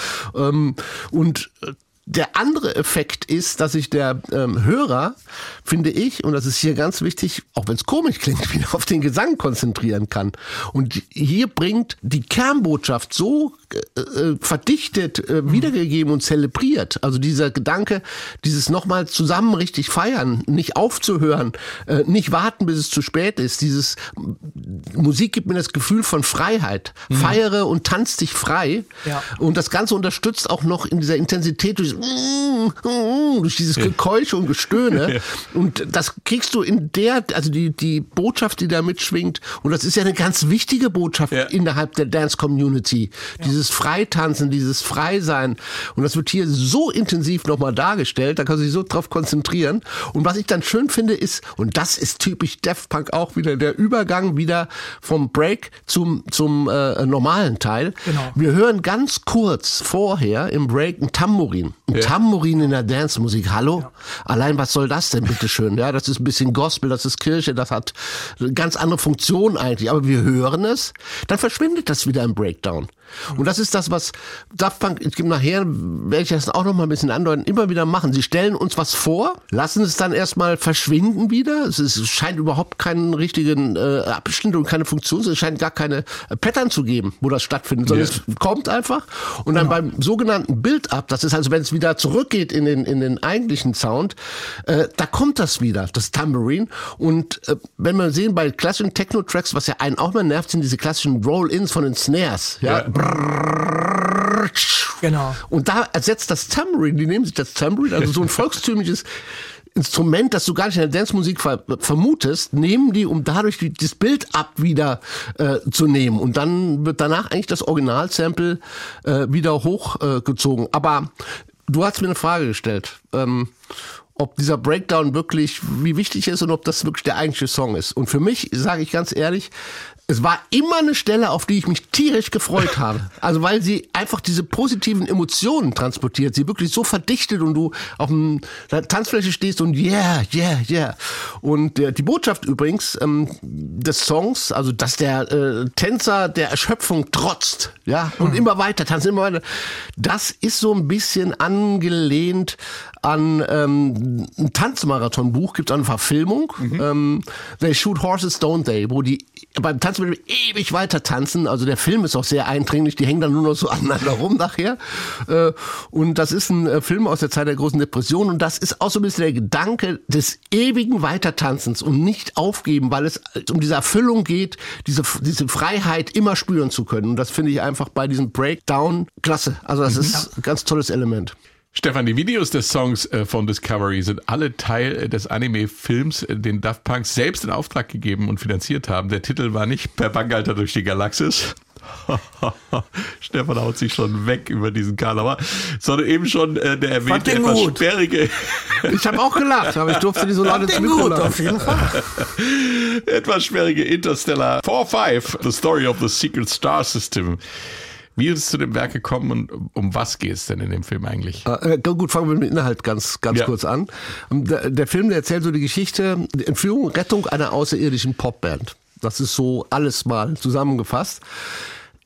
Und der andere Effekt ist, dass sich der Hörer, finde ich, und das ist hier ganz wichtig, auch wenn es komisch klingt, wieder auf den Gesang konzentrieren kann. Und hier bringt die Kernbotschaft so verdichtet wiedergegeben und zelebriert. Also dieser Gedanke, dieses nochmal zusammen richtig feiern, nicht aufzuhören, nicht warten, bis es zu spät ist. Dieses Musik gibt mir das Gefühl von Freiheit. Feiere und tanz dich frei. Ja. Und das Ganze unterstützt auch noch in dieser Intensität durch dieses Gekeusche und Gestöhne. Und das kriegst du in also die Botschaft, die da mitschwingt. Und das ist ja eine ganz wichtige Botschaft innerhalb der Dance-Community. Dieses Freitanzen, dieses Freisein. Und das wird hier so intensiv nochmal dargestellt, da kannst du dich so drauf konzentrieren. Und was ich dann schön finde ist, und das ist typisch Daft Punk auch wieder, der Übergang wieder vom Break zum normalen Teil. Genau. Wir hören ganz kurz vorher im Break ein Tambourin. Ein Tambourin in der Dance-Musik. Hallo? Ja. Allein was soll das denn, bitteschön? Ja, das ist ein bisschen Gospel, das ist Kirche, das hat eine ganz andere Funktion eigentlich. Aber wir hören es, dann verschwindet das wieder im Breakdown. Und das ist das, was Daft Punk, nachher werde ich das auch noch mal ein bisschen andeuten, immer wieder machen. Sie stellen uns was vor, lassen es dann erstmal verschwinden wieder. Es scheint überhaupt keinen richtigen Abschnitt und keine Funktion, es scheint gar keine Pattern zu geben, wo das stattfindet, sondern es kommt einfach. Und dann beim sogenannten Build-Up, das ist also, wenn es wieder zurückgeht in den eigentlichen Sound, da kommt das wieder, das Tambourine. Und wenn wir sehen, bei klassischen Techno-Tracks, was ja einen auch mal nervt, sind diese klassischen Roll-Ins von den Snares. Ja. Genau. Und da ersetzt das Tambourine, die nehmen sich das Tambourine, also so ein volkstümliches Instrument, das du gar nicht in der Dance-Musik vermutest, nehmen die, um dadurch das Build-Up wieder zu nehmen. Und dann wird danach eigentlich das Original-Sample wieder hochgezogen. Aber du hast mir eine Frage gestellt, ob dieser Breakdown wirklich, wie wichtig ist und ob das wirklich der eigentliche Song ist. Und für mich, sage ich ganz ehrlich, es war immer eine Stelle, auf die ich mich tierisch gefreut habe. Also weil sie einfach diese positiven Emotionen transportiert. Sie wirklich so verdichtet und du auf der Tanzfläche stehst und yeah. Und die Botschaft übrigens des Songs, also dass der Tänzer der Erschöpfung trotzt, ja, und immer weiter tanzen, immer weiter. Das ist so ein bisschen angelehnt an ein Tanzmarathon-Buch, gibt es eine Verfilmung. They Shoot Horses, Don't They? Wo die beim Tanzen ewig weiter tanzen. Also der Film ist auch sehr eindringlich. Die hängen dann nur noch so aneinander rum nachher. Und das ist ein Film aus der Zeit der großen Depression. Und das ist auch so ein bisschen der Gedanke des ewigen Weitertanzens und nicht aufgeben, weil es um diese Erfüllung geht, diese Freiheit immer spüren zu können. Und das finde ich einfach bei diesem Breakdown klasse. Also das ist ein ganz tolles Element. Stefan, die Videos des Songs von Discovery sind alle Teil des Anime-Films, den Daft Punk selbst in Auftrag gegeben und finanziert haben. Der Titel war nicht Per Bangalter durch die Galaxis. Stefan haut sich schon weg über diesen Karlauer, sondern eben schon der erwähnte etwas sperrige... Ich habe auch gelacht, aber ich durfte die so lange zurücklachen. Auf jeden Fall. Etwas sperrige Interstellar 4-5, The Story of the Secret Star System. Wie ist es zu dem Werk gekommen und um was geht es denn in dem Film eigentlich? Gut, fangen wir mit dem Inhalt ganz kurz an. Der Film, der erzählt so die Geschichte, die Entführung, Rettung einer außerirdischen Popband. Das ist so alles mal zusammengefasst.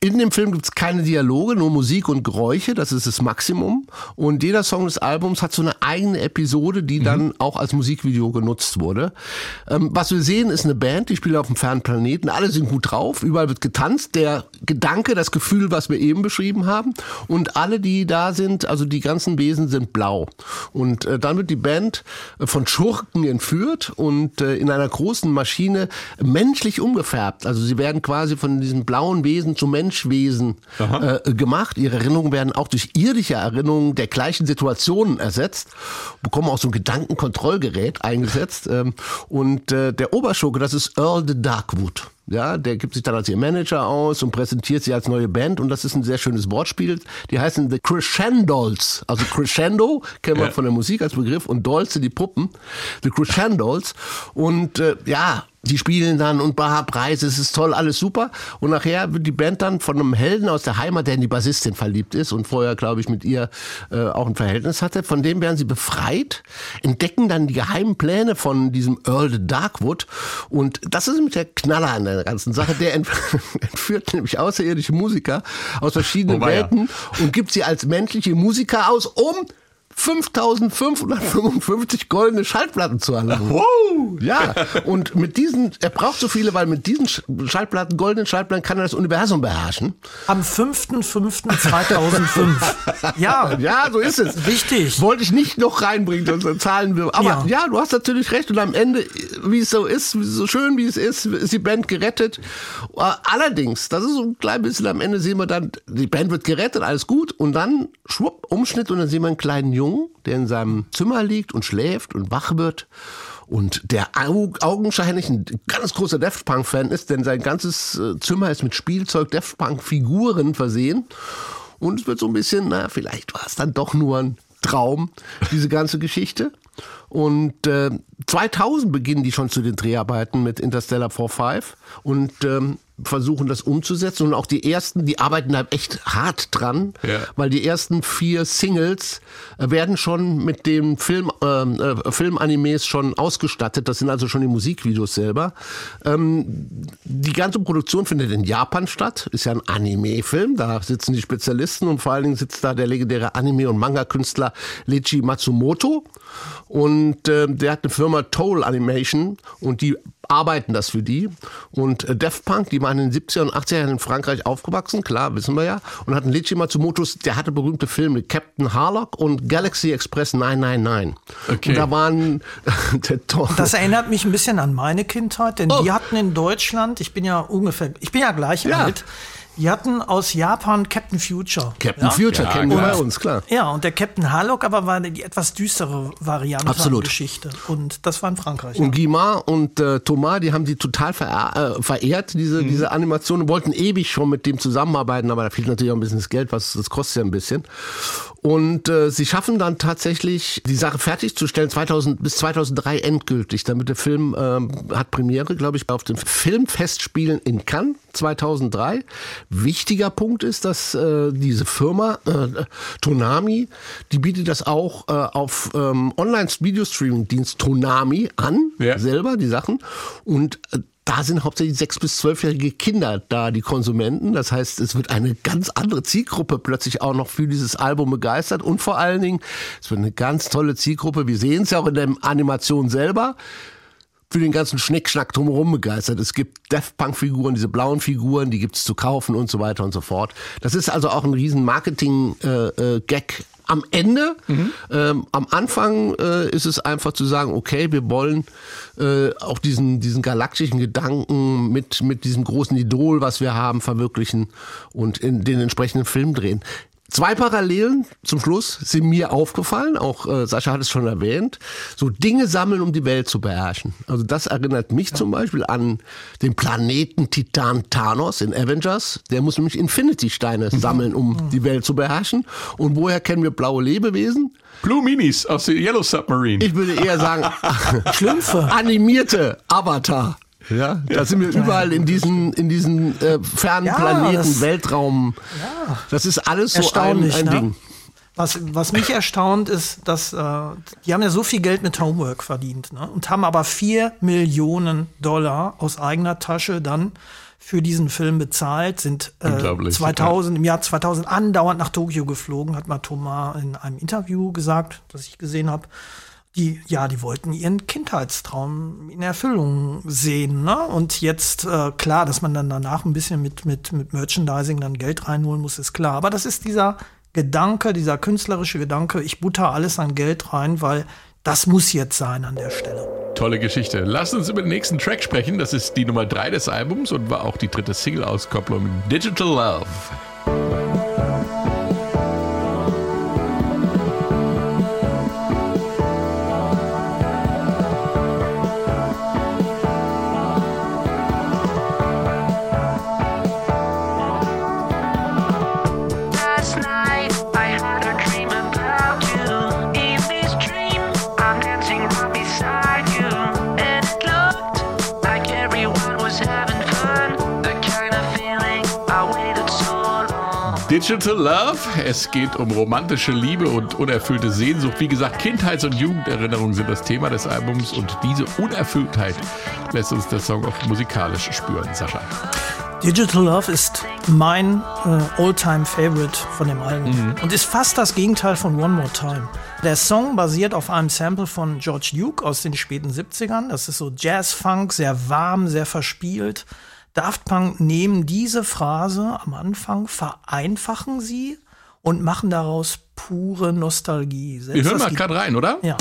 In dem Film gibt es keine Dialoge, nur Musik und Geräusche, das ist das Maximum. Und jeder Song des Albums hat so eine eigene Episode, die dann auch als Musikvideo genutzt wurde. Was wir sehen, ist eine Band, die spielt auf einem fernen Planeten. Alle sind gut drauf, überall wird getanzt. Der Gedanke, das Gefühl, was wir eben beschrieben haben. Und alle, die da sind, also die ganzen Wesen sind blau. Und dann wird die Band von Schurken entführt und in einer großen Maschine menschlich umgefärbt. Also sie werden quasi von diesem blauen Wesen zu Menschwesen gemacht. Ihre Erinnerungen werden auch durch irdische Erinnerungen der gleichen Situationen ersetzt, bekommen auch so ein Gedankenkontrollgerät eingesetzt. Und der Oberschurke, das ist Earl the Darkwood. Ja, der gibt sich dann als ihr Manager aus und präsentiert sie als neue Band und das ist ein sehr schönes Wortspiel. Die heißen The Crescendols. Also Crescendo kennen wir von der Musik als Begriff und Dolls sind die Puppen. The Crescendols. Und die spielen dann und Preise, es ist toll, alles super. Und nachher wird die Band dann von einem Helden aus der Heimat, der in die Bassistin verliebt ist und vorher, glaube ich, mit ihr auch ein Verhältnis hatte. Von dem werden sie befreit, entdecken dann die geheimen Pläne von diesem Earl the Darkwood. Und das ist nämlich der Knaller an der ganzen Sache. Der entführt nämlich außerirdische Musiker aus verschiedenen Welten und gibt sie als menschliche Musiker aus, um 5.555 goldene Schallplatten zu erlangen. Wow! Ja, und mit diesen, er braucht so viele, weil mit diesen Schallplatten, goldenen Schallplatten, kann er das Universum beherrschen. Am 5.5.2005. Ja, so ist es. Wichtig. Wollte ich nicht noch reinbringen, unsere Zahlen. Aber ja, du hast natürlich recht. Und am Ende, wie es so ist, so schön wie es ist die Band gerettet. Allerdings, das ist so ein klein bisschen, am Ende sehen wir dann, die Band wird gerettet, alles gut. Und dann, schwupp, Umschnitt und dann sehen wir einen kleinen Jungen, der in seinem Zimmer liegt und schläft und wach wird und der augenscheinlich ein ganz großer Daft Punk-Fan ist, denn sein ganzes Zimmer ist mit Spielzeug Daft Punk-Figuren versehen und es wird so ein bisschen, vielleicht war es dann doch nur ein Traum, diese ganze Geschichte. Und 2000 beginnen die schon zu den Dreharbeiten mit Interstellar 4.5 und versuchen das umzusetzen. Und auch die ersten, die arbeiten da echt hart dran, weil die ersten 4 Singles werden schon mit den Filmanimes schon ausgestattet. Das sind also schon die Musikvideos selber. Die ganze Produktion findet in Japan statt. Ist ja ein Anime-Film. Da sitzen die Spezialisten und vor allen Dingen sitzt da der legendäre Anime- und Manga-Künstler Leiji Matsumoto. Und der hat eine Firma Toll Animation und die arbeiten das für die. Und Daft Punk, die waren in den 70er und 80er Jahren in Frankreich aufgewachsen, klar, wissen wir ja. Und hatten Leiji Matsumoto, der hatte berühmte Filme, Captain Harlock und Galaxy Express 999. Okay. Und da waren Das erinnert mich ein bisschen an meine Kindheit, denn die hatten in Deutschland, ich bin ja gleich alt, die hatten aus Japan Captain Future. Captain Future kennen wir bei uns, klar. Ja, und der Captain Harlock aber war die etwas düstere Variante der Geschichte. Und das war in Frankreich. Und Guimard und Thomas, die haben die total verehrt, diese Animationen, wollten ewig schon mit dem zusammenarbeiten, aber da fehlt natürlich auch ein bisschen das Geld, das kostet ja ein bisschen. Und sie schaffen dann tatsächlich, die Sache fertigzustellen, bis 2003 endgültig, damit der Film hat Premiere, glaube ich, auf den Filmfestspielen in Cannes 2003. Wichtiger Punkt ist, dass diese Firma Toonami, die bietet das auch auf Online-Video-Streaming-Dienst Toonami an, selber die Sachen. Und da sind hauptsächlich 6- bis 12-jährige Kinder da, die Konsumenten. Das heißt, es wird eine ganz andere Zielgruppe plötzlich auch noch für dieses Album begeistert. Und vor allen Dingen, es wird eine ganz tolle Zielgruppe, wir sehen es ja auch in der Animation selber, für den ganzen Schnickschnack drumherum begeistert. Es gibt Daft Punk-Figuren, diese blauen Figuren, die gibt's zu kaufen und so weiter und so fort. Das ist also auch ein riesen Marketing-Gag. Am Ende, am Anfang ist es einfach zu sagen, okay, wir wollen auch diesen galaktischen Gedanken mit diesem großen Idol, was wir haben, verwirklichen und in den entsprechenden Film drehen. 2 Parallelen zum Schluss sind mir aufgefallen, auch Sascha hat es schon erwähnt, so Dinge sammeln, um die Welt zu beherrschen. Also das erinnert mich zum Beispiel an den Planeten Titan Thanos in Avengers. Der muss nämlich Infinity-Steine sammeln, um die Welt zu beherrschen. Und woher kennen wir blaue Lebewesen? Blue Minis aus der Yellow Submarine. Ich würde eher sagen, Schlümpfe, animierte Avatar. Ja, da sind wir überall in diesen fernen Planeten, Weltraum. Ja. Das ist alles so ein Ding. Was mich erstaunt ist, dass die haben ja so viel Geld mit Homework verdient, ne? Und haben aber $4 Millionen aus eigener Tasche dann für diesen Film bezahlt, sind Unglaublich, im Jahr 2000 andauernd nach Tokio geflogen, hat mal Thomas in einem Interview gesagt, das ich gesehen habe. Die wollten ihren Kindheitstraum in Erfüllung sehen, ne? Und jetzt, klar, dass man dann danach ein bisschen mit Merchandising dann Geld reinholen muss, ist klar. Aber das ist dieser Gedanke, dieser künstlerische Gedanke, ich butter alles an Geld rein, weil das muss jetzt sein an der Stelle. Tolle Geschichte. Lasst uns über den nächsten Track sprechen. Das ist die Nummer 3 des Albums und war auch die 3. Single-Auskopplung, Digital Love. Digital Love. Es geht um romantische Liebe und unerfüllte Sehnsucht. Wie gesagt, Kindheits- und Jugenderinnerungen sind das Thema des Albums und diese Unerfülltheit lässt uns der Song auch musikalisch spüren. Sascha. Digital Love ist mein All-Time-Favorite von dem Album und ist fast das Gegenteil von One More Time. Der Song basiert auf einem Sample von George Duke aus den späten 70ern. Das ist so Jazz-Funk, sehr warm, sehr verspielt. Daft Punk nehmen diese Phrase am Anfang, vereinfachen sie und machen daraus pure Nostalgie. Wir hören mal gerade rein, oder? Ja.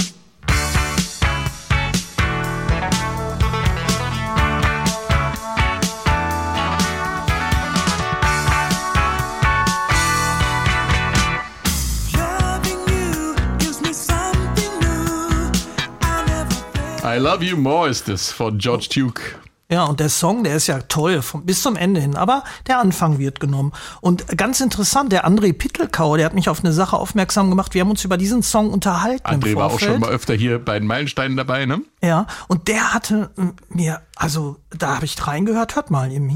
I Love You More ist es von George Duke. Ja, und der Song, der ist ja toll, bis zum Ende hin, aber der Anfang wird genommen. Und ganz interessant, der André Pittelkau, der hat mich auf eine Sache aufmerksam gemacht, wir haben uns über diesen Song unterhalten André war auch schon mal öfter hier bei den Meilensteinen dabei, ne? Ja, und der hatte mir, also da habe ich reingehört, hört mal eben hier.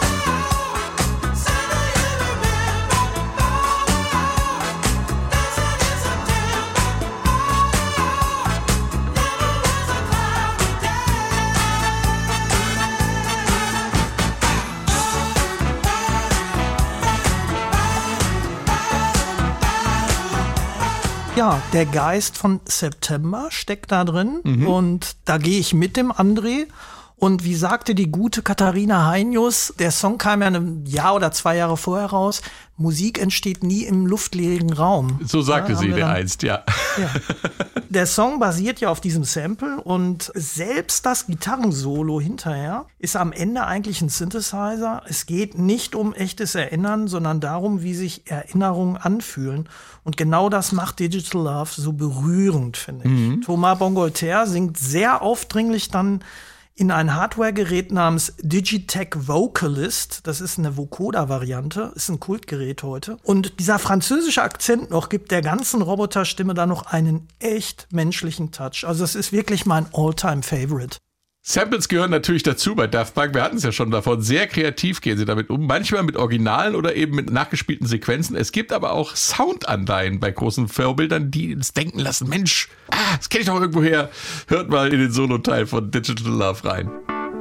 Ja, der Geist von September steckt da drin und da gehe ich mit dem André. Und wie sagte die gute Katharina Heinius, der Song kam ja ein Jahr oder 2 Jahre vorher raus, Musik entsteht nie im luftleeren Raum. So sagte sie der einst, ja. Der Song basiert ja auf diesem Sample und selbst das Gitarrensolo hinterher ist am Ende eigentlich ein Synthesizer. Es geht nicht um echtes Erinnern, sondern darum, wie sich Erinnerungen anfühlen. Und genau das macht Digital Love so berührend, finde ich. Thomas Bangalter singt sehr aufdringlich dann in ein Hardware-Gerät namens Digitech Vocalist. Das ist eine Vocoder-Variante, ist ein Kultgerät heute. Und dieser französische Akzent noch gibt der ganzen Roboterstimme da noch einen echt menschlichen Touch. Also das ist wirklich mein All-Time-Favorite. Samples gehören natürlich dazu bei Daft Punk. Wir hatten es ja schon davon. Sehr kreativ gehen sie damit um. Manchmal mit Originalen oder eben mit nachgespielten Sequenzen. Es gibt aber auch Soundanleihen bei großen Vorbildern, die uns denken lassen, Mensch, das kenne ich doch irgendwoher. Hört mal in den Solo-Teil von Digital Love rein.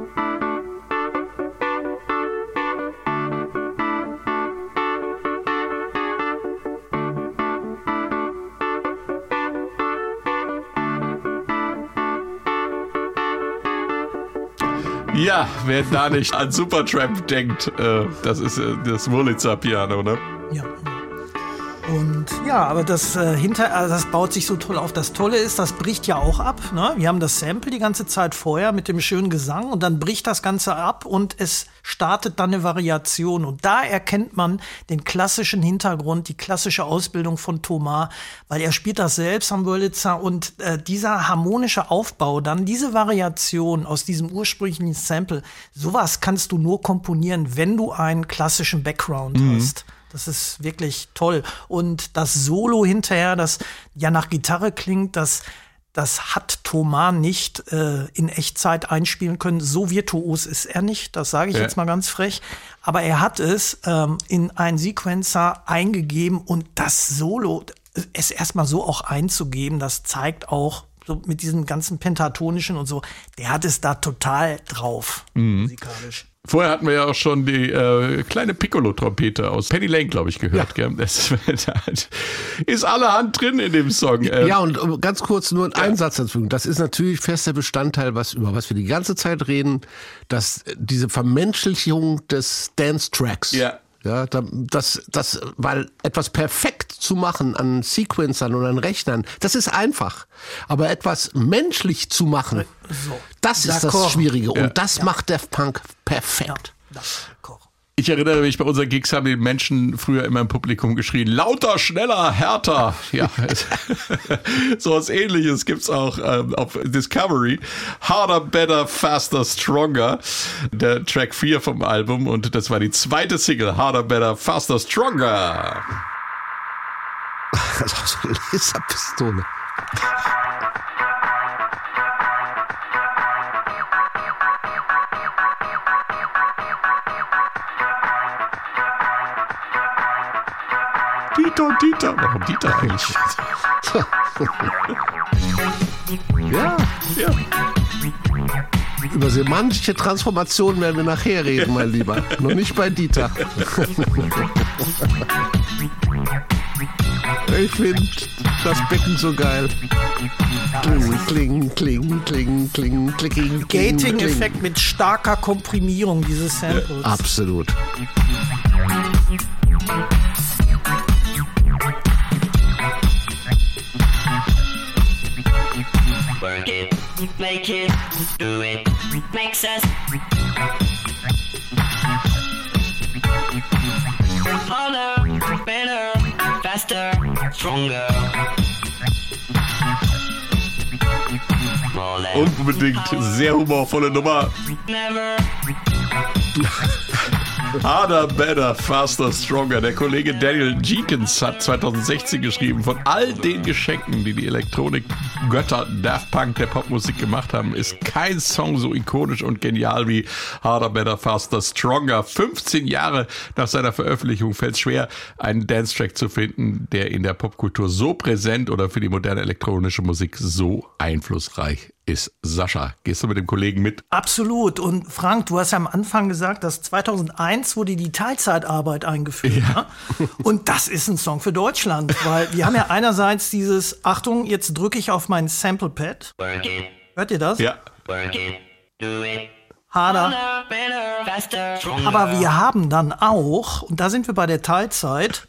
Ja, wer da nicht an Supertramp denkt, das ist das Wurlitzer-Piano, ne? Ja. Und ja, aber das das baut sich so toll auf. Das Tolle ist, das bricht ja auch ab. Ne? Wir haben das Sample die ganze Zeit vorher mit dem schönen Gesang und dann bricht das Ganze ab und es startet dann eine Variation. Und da erkennt man den klassischen Hintergrund, die klassische Ausbildung von Thomas, weil er spielt das selbst am Wurlitzer und dieser harmonische Aufbau, dann diese Variation aus diesem ursprünglichen Sample, sowas kannst du nur komponieren, wenn du einen klassischen Background hast. Das ist wirklich toll. Und das Solo hinterher, das ja nach Gitarre klingt, das hat Thomas nicht in Echtzeit einspielen können. So virtuos ist er nicht, das sage ich jetzt mal ganz frech. Aber er hat es in einen Sequencer eingegeben und das Solo, es erstmal so auch einzugeben, das zeigt auch, so mit diesem ganzen Pentatonischen und so, der hat es da total drauf, musikalisch. Vorher hatten wir ja auch schon die kleine Piccolo-Trompete aus Penny Lane, glaube ich, gehört. Gell? Das ist allerhand drin in dem Song. Ja, und ganz kurz nur ein Satz dazu. Das ist natürlich fester Bestandteil, über was wir die ganze Zeit reden, dass diese Vermenschlichung des Dance-Tracks. Ja. Ja, weil etwas perfekt zu machen an Sequencern oder an Rechnern, das ist einfach. Aber etwas menschlich zu machen, das ist das Schwierige. Und das macht Daft Punk perfekt. Ja, ich erinnere mich, bei unseren Gigs haben die Menschen früher immer im Publikum geschrien, lauter, schneller, härter. Ja, so was Ähnliches gibt's auch auf Discovery. Harder, Better, Faster, Stronger. Der Track 4 vom Album und das war die zweite Single, Harder, Better, Faster, Stronger. Das ist auch so eine Laserpistole. Dieter. Warum Dieter eigentlich? Ja. Über semantische Transformationen werden wir nachher reden, mein Lieber. Noch nicht bei Dieter. Ich finde das Becken so geil. Kling, kling, kling, kling, kling. Gating-Effekt mit starker Komprimierung dieses Samples. Absolut. Work it, make it, do it, makes us harder, better, faster, stronger. Unbedingt sehr humorvolle Nummer. Never. Harder, Better, Faster, Stronger. Der Kollege Daniel Jenkins hat 2016 geschrieben, von all den Geschenken, die Elektronik-Götter Daft Punk der Popmusik gemacht haben, ist kein Song so ikonisch und genial wie Harder, Better, Faster, Stronger. 15 Jahre nach seiner Veröffentlichung fällt es schwer, einen Dance-Track zu finden, der in der Popkultur so präsent oder für die moderne elektronische Musik so einflussreich ist. Sascha, gehst du mit dem Kollegen mit? Absolut. Und Frank, du hast ja am Anfang gesagt, dass 2001 wurde die Teilzeitarbeit eingeführt. Ja. Ne? Und das ist ein Song für Deutschland, weil wir haben ja einerseits dieses, Achtung, jetzt drücke ich auf mein Sample-Pad. Hört ihr das? Ja. Harder. Aber wir haben dann auch, und da sind wir bei der Teilzeit,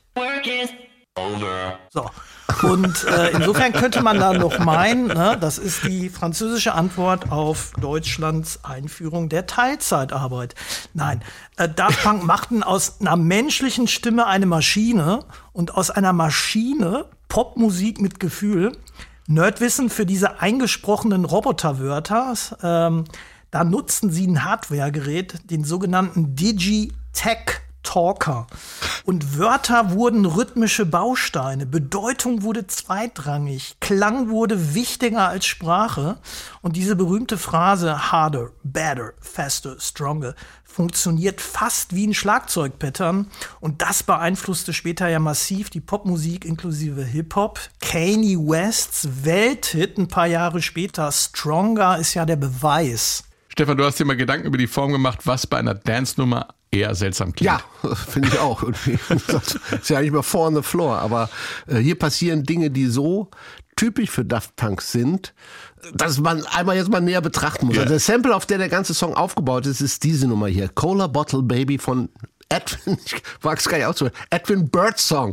so. Und insofern könnte man da noch meinen, ne, das ist die französische Antwort auf Deutschlands Einführung der Teilzeitarbeit. Nein, Daft Punk machten aus einer menschlichen Stimme eine Maschine und aus einer Maschine Popmusik mit Gefühl. Nerdwissen für diese eingesprochenen Roboterwörter. Da nutzten sie ein Hardwaregerät, den sogenannten Digitech Talker. Und Wörter wurden rhythmische Bausteine, Bedeutung wurde zweitrangig, Klang wurde wichtiger als Sprache. Und diese berühmte Phrase harder, better, faster, stronger funktioniert fast wie ein Schlagzeugpattern. Und das beeinflusste später ja massiv die Popmusik inklusive Hip-Hop. Kanye Wests Welthit ein paar Jahre später, Stronger, ist ja der Beweis. Stefan, du hast dir mal Gedanken über die Form gemacht, was bei einer Dance-Nummer eher seltsam klingt. Ja, finde ich auch. Das ist ja nicht mehr four on the floor, aber hier passieren Dinge, die so typisch für Daft Punk sind, dass man einmal jetzt mal näher betrachten muss. Ja. Also der Sample, auf der ganze Song aufgebaut ist, ist diese Nummer hier. Cola Bottle Baby von Edwin, ich wag's gar nicht auszuhören, Edwin Birdsong.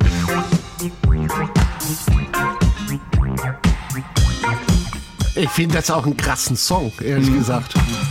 Ich finde das auch einen krassen Song, ehrlich gesagt.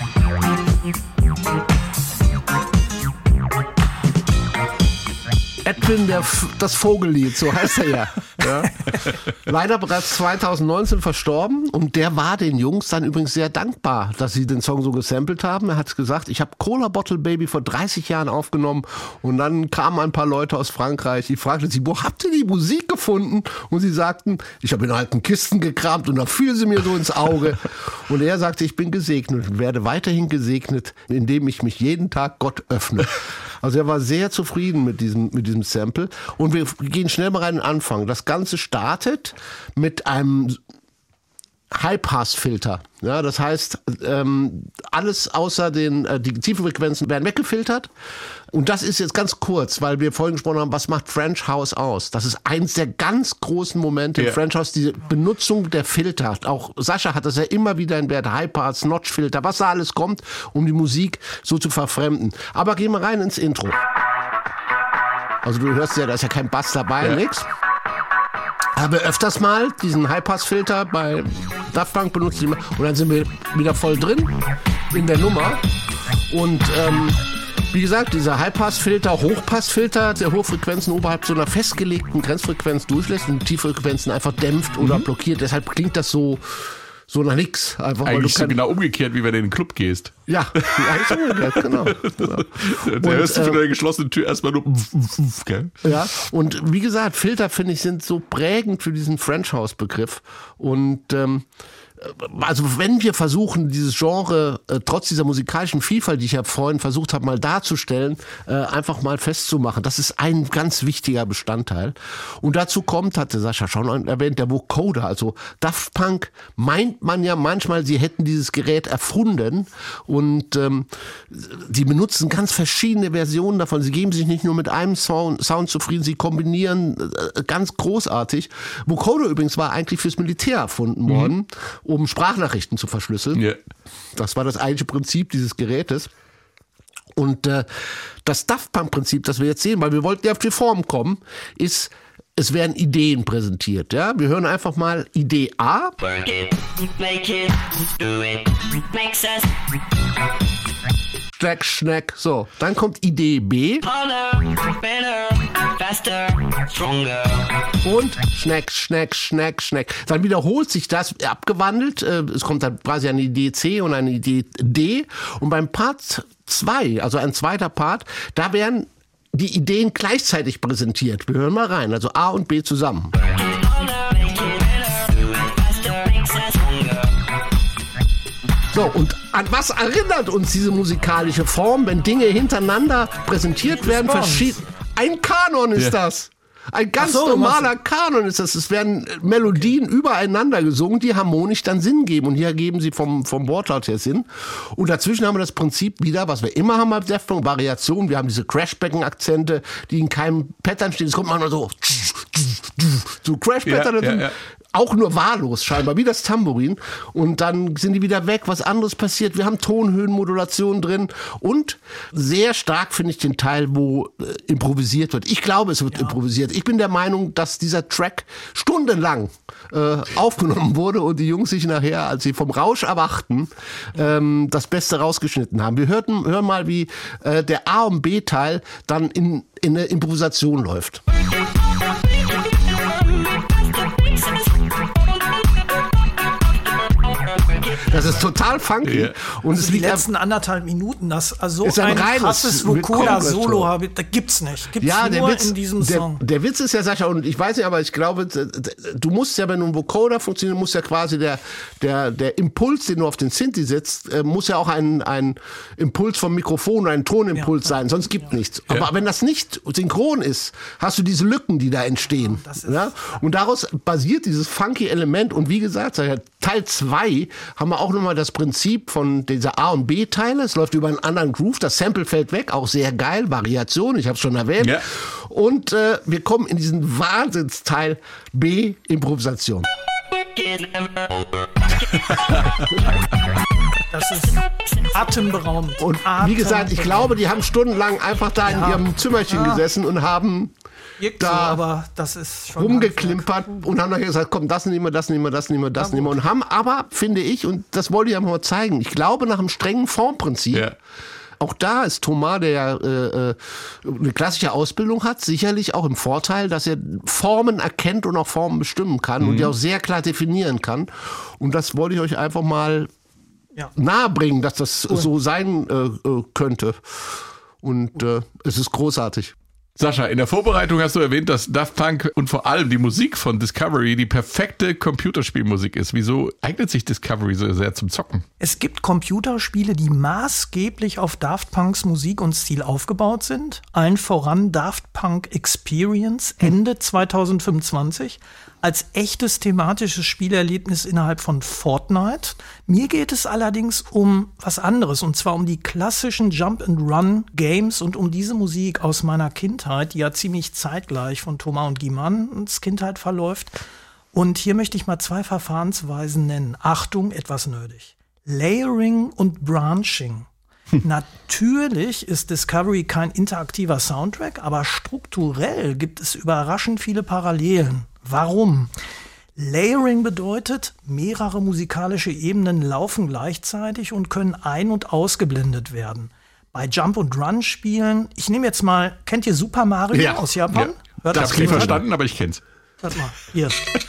Edwin, das Vogellied, so heißt er ja. Leider bereits 2019 verstorben und der war den Jungs dann übrigens sehr dankbar, dass sie den Song so gesampelt haben. Er hat gesagt, ich habe Cola Bottle Baby vor 30 Jahren aufgenommen und dann kamen ein paar Leute aus Frankreich, die fragten sie, wo habt ihr die Musik gefunden? Und sie sagten, ich habe in alten Kisten gekramt und da fiel sie mir so ins Auge. Und er sagte, ich bin gesegnet und werde weiterhin gesegnet, indem ich mich jeden Tag Gott öffne. Also er war sehr zufrieden mit diesem Sample. Und wir gehen schnell mal rein in den Anfang. Das Ganze startet mit einem High-Pass-Filter. Ja, das heißt, alles außer die tiefen Frequenzen werden weggefiltert. Und das ist jetzt ganz kurz, weil wir vorhin gesprochen haben, was macht French House aus? Das ist eins der ganz großen Momente im French House, diese Benutzung der Filter. Auch Sascha hat das ja immer wieder in Wert, High-Pass, Notch-Filter, was da alles kommt, um die Musik so zu verfremden. Aber gehen wir rein ins Intro. Also du hörst ja, da ist ja kein Bass dabei, nix. Habe öfters mal diesen High-Pass-Filter bei Daft Punk benutzt und dann sind wir wieder voll drin in der Nummer. Und wie gesagt, dieser High-Pass-Filter, Hochpass-Filter, der hohe Frequenzen oberhalb so einer festgelegten Grenzfrequenz durchlässt und tiefe Frequenzen einfach dämpft oder blockiert. Deshalb klingt das so nach nix. Einfach, eigentlich so genau umgekehrt, wie wenn du in den Club gehst. Ja, eigentlich umgekehrt, genau. Da hörst du von der geschlossenen Tür erstmal nur gell? Ja, und wie gesagt, Filter, finde ich, sind so prägend für diesen French House-Begriff. Und also wenn wir versuchen, dieses Genre trotz dieser musikalischen Vielfalt, die ich ja vorhin versucht habe, mal darzustellen, einfach mal festzumachen, das ist ein ganz wichtiger Bestandteil. Und dazu kommt, hatte Sascha schon erwähnt, der Vocoder. Also Daft Punk meint man ja manchmal, sie hätten dieses Gerät erfunden und die benutzen ganz verschiedene Versionen davon. Sie geben sich nicht nur mit einem Sound zufrieden, sie kombinieren ganz großartig. Vocoder übrigens war eigentlich fürs Militär erfunden worden, um Sprachnachrichten zu verschlüsseln. Yeah. Das war das eigentliche Prinzip dieses Gerätes. Und das Daft Punk-Prinzip, das wir jetzt sehen, weil wir wollten ja auf die Form kommen, ist, es werden Ideen präsentiert. Ja? Wir hören einfach mal Idee A. Work it, make it, do it, makes us Schnack, schnack. So, dann kommt Idee B. harder, better, faster, stronger. Und schnack, schnack, schnack, schnack. Dann wiederholt sich das abgewandelt. Es kommt dann quasi eine Idee C und eine Idee D. Und beim Part 2, also ein zweiter Part, da werden die Ideen gleichzeitig präsentiert. Wir hören mal rein. Also A und B zusammen. Harder, make it better, do it faster, makes us stronger. So, und an was erinnert uns diese musikalische Form, wenn Dinge hintereinander präsentiert werden? Ein Kanon ist das. Ein ganz normaler Kanon ist das. Es werden Melodien übereinander gesungen, die harmonisch dann Sinn geben. Und hier geben sie vom Wortlaut her Sinn. Und dazwischen haben wir das Prinzip wieder, was wir immer haben bei Daft Punk, Variationen. Wir haben diese Crashbecken-Akzente, die in keinem Pattern stehen. Es kommt manchmal so Crash-Pattern. Ja. Auch nur wahllos scheinbar, wie das Tambourin. Und dann sind die wieder weg, was anderes passiert. Wir haben Tonhöhenmodulation drin. Und sehr stark finde ich den Teil, wo improvisiert wird. Ich glaube, es wird improvisiert. Ich bin der Meinung, dass dieser Track stundenlang aufgenommen wurde und die Jungs sich nachher, als sie vom Rausch erwachten, das Beste rausgeschnitten haben. Wir hören mal, wie der A- und B-Teil dann in eine Improvisation läuft. Das ist total funky. Yeah. Und also es die liegt letzten 1,5 Minuten, das also ist ein krasses Vocoder-Solo habe, das gibt's nicht. Gibt's nur in diesem Song. Der Witz ist ja, Sascha, und ich weiß nicht, aber ich glaube, du musst ja, wenn du ein Vocoder funktioniert, muss ja quasi der Impuls, den du auf den Synthi setzt, muss ja auch ein Impuls vom Mikrofon, ein Tonimpuls sein, sonst gibt nichts. Ja. Aber wenn das nicht synchron ist, hast du diese Lücken, die da entstehen. Ja? Und daraus basiert dieses funky Element. Und wie gesagt, Teil 2 haben wir auch nochmal das Prinzip von dieser A- und B-Teile. Es läuft über einen anderen Groove, das Sample fällt weg, auch sehr geil, Variation, ich habe es schon erwähnt. Ja. Und wir kommen in diesen Wahnsinnsteil B, Improvisation. Das ist atemberaubend. Und wie gesagt, ich glaube, die haben stundenlang einfach da in ihrem Zimmerchen gesessen und haben da aber das ist schon rumgeklimpert und haben nachher gesagt, komm, das nehmen wir, das nehmen wir, das nehmen wir, das nehmen wir. Und haben aber, finde ich, und das wollte ich einfach mal zeigen, ich glaube nach einem strengen Formprinzip, auch da ist Thomas, der ja eine klassische Ausbildung hat, sicherlich auch im Vorteil, dass er Formen erkennt und auch Formen bestimmen kann und die auch sehr klar definieren kann. Und das wollte ich euch einfach mal nahebringen, dass das so sein könnte. Und es ist großartig. Sascha, in der Vorbereitung hast du erwähnt, dass Daft Punk und vor allem die Musik von Discovery die perfekte Computerspielmusik ist. Wieso eignet sich Discovery so sehr zum Zocken? Es gibt Computerspiele, die maßgeblich auf Daft Punks Musik und Stil aufgebaut sind. Allen voran Daft Punk Experience Ende 2025 als echtes thematisches Spielerlebnis innerhalb von Fortnite. Mir geht es allerdings um was anderes, und zwar um die klassischen Jump-and-Run-Games und um diese Musik aus meiner Kindheit, die ja ziemlich zeitgleich von Thomas und Guy-Manns Kindheit verläuft. Und hier möchte ich mal 2 Verfahrensweisen nennen. Achtung, etwas nerdig. Layering und Branching. Natürlich ist Discovery kein interaktiver Soundtrack, aber strukturell gibt es überraschend viele Parallelen. Warum? Layering bedeutet, mehrere musikalische Ebenen laufen gleichzeitig und können ein- und ausgeblendet werden. Bei Jump-and-Run-Spielen, ich nehme jetzt mal, kennt ihr Super Mario aus Japan? Ja. Ich hab's nie verstanden, aber ich kenn's. Hört mal, hier.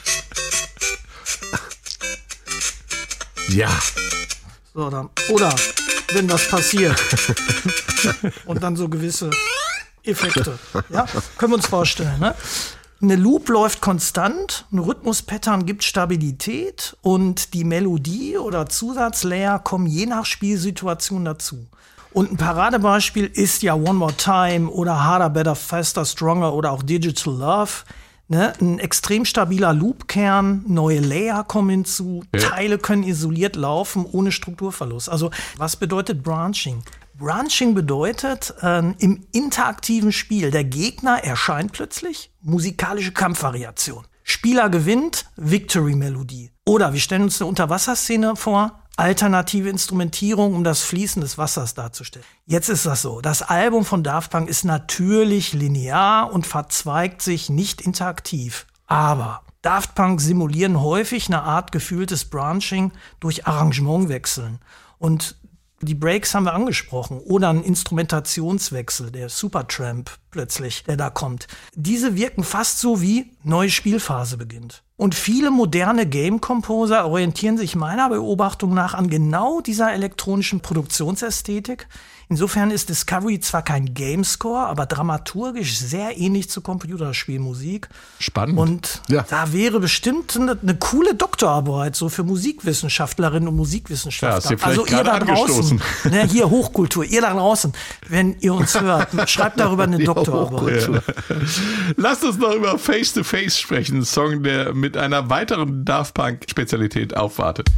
Ja. So, dann, oder wenn was passiert. Und dann so gewisse Effekte. Ja, können wir uns vorstellen, ne? Eine Loop läuft konstant, ein Rhythmus-Pattern gibt Stabilität und die Melodie oder Zusatzlayer kommen je nach Spielsituation dazu. Und ein Paradebeispiel ist ja One More Time oder Harder, Better, Faster, Stronger oder auch Digital Love. Ne? Ein extrem stabiler Loop-Kern, neue Layer kommen hinzu, Teile können isoliert laufen ohne Strukturverlust. Also was bedeutet Branching? Branching bedeutet, im interaktiven Spiel, der Gegner erscheint plötzlich, musikalische Kampfvariation. Spieler gewinnt, Victory-Melodie. Oder wir stellen uns eine Unterwasserszene vor, alternative Instrumentierung, um das Fließen des Wassers darzustellen. Jetzt ist das so, das Album von Daft Punk ist natürlich linear und verzweigt sich nicht interaktiv. Aber Daft Punk simulieren häufig eine Art gefühltes Branching durch Arrangementwechseln. Und die Breaks haben wir angesprochen oder ein Instrumentationswechsel, der Supertramp plötzlich, der da kommt. Diese wirken fast so wie neue Spielphase beginnt. Und viele moderne Game-Composer orientieren sich meiner Beobachtung nach an genau dieser elektronischen Produktionsästhetik. Insofern ist Discovery zwar kein Gamescore, aber dramaturgisch sehr ähnlich zur Computerspielmusik. Spannend. Und da wäre bestimmt eine coole Doktorarbeit so für Musikwissenschaftlerinnen und Musikwissenschaftler. Ja, also ihr da draußen, ne, hier Hochkultur, ihr da draußen, wenn ihr uns hört, schreibt darüber eine Doktorarbeit. Ja. Lasst uns noch über Face to Face sprechen, ein Song, der mit einer weiteren Daft Punk-Spezialität aufwartet.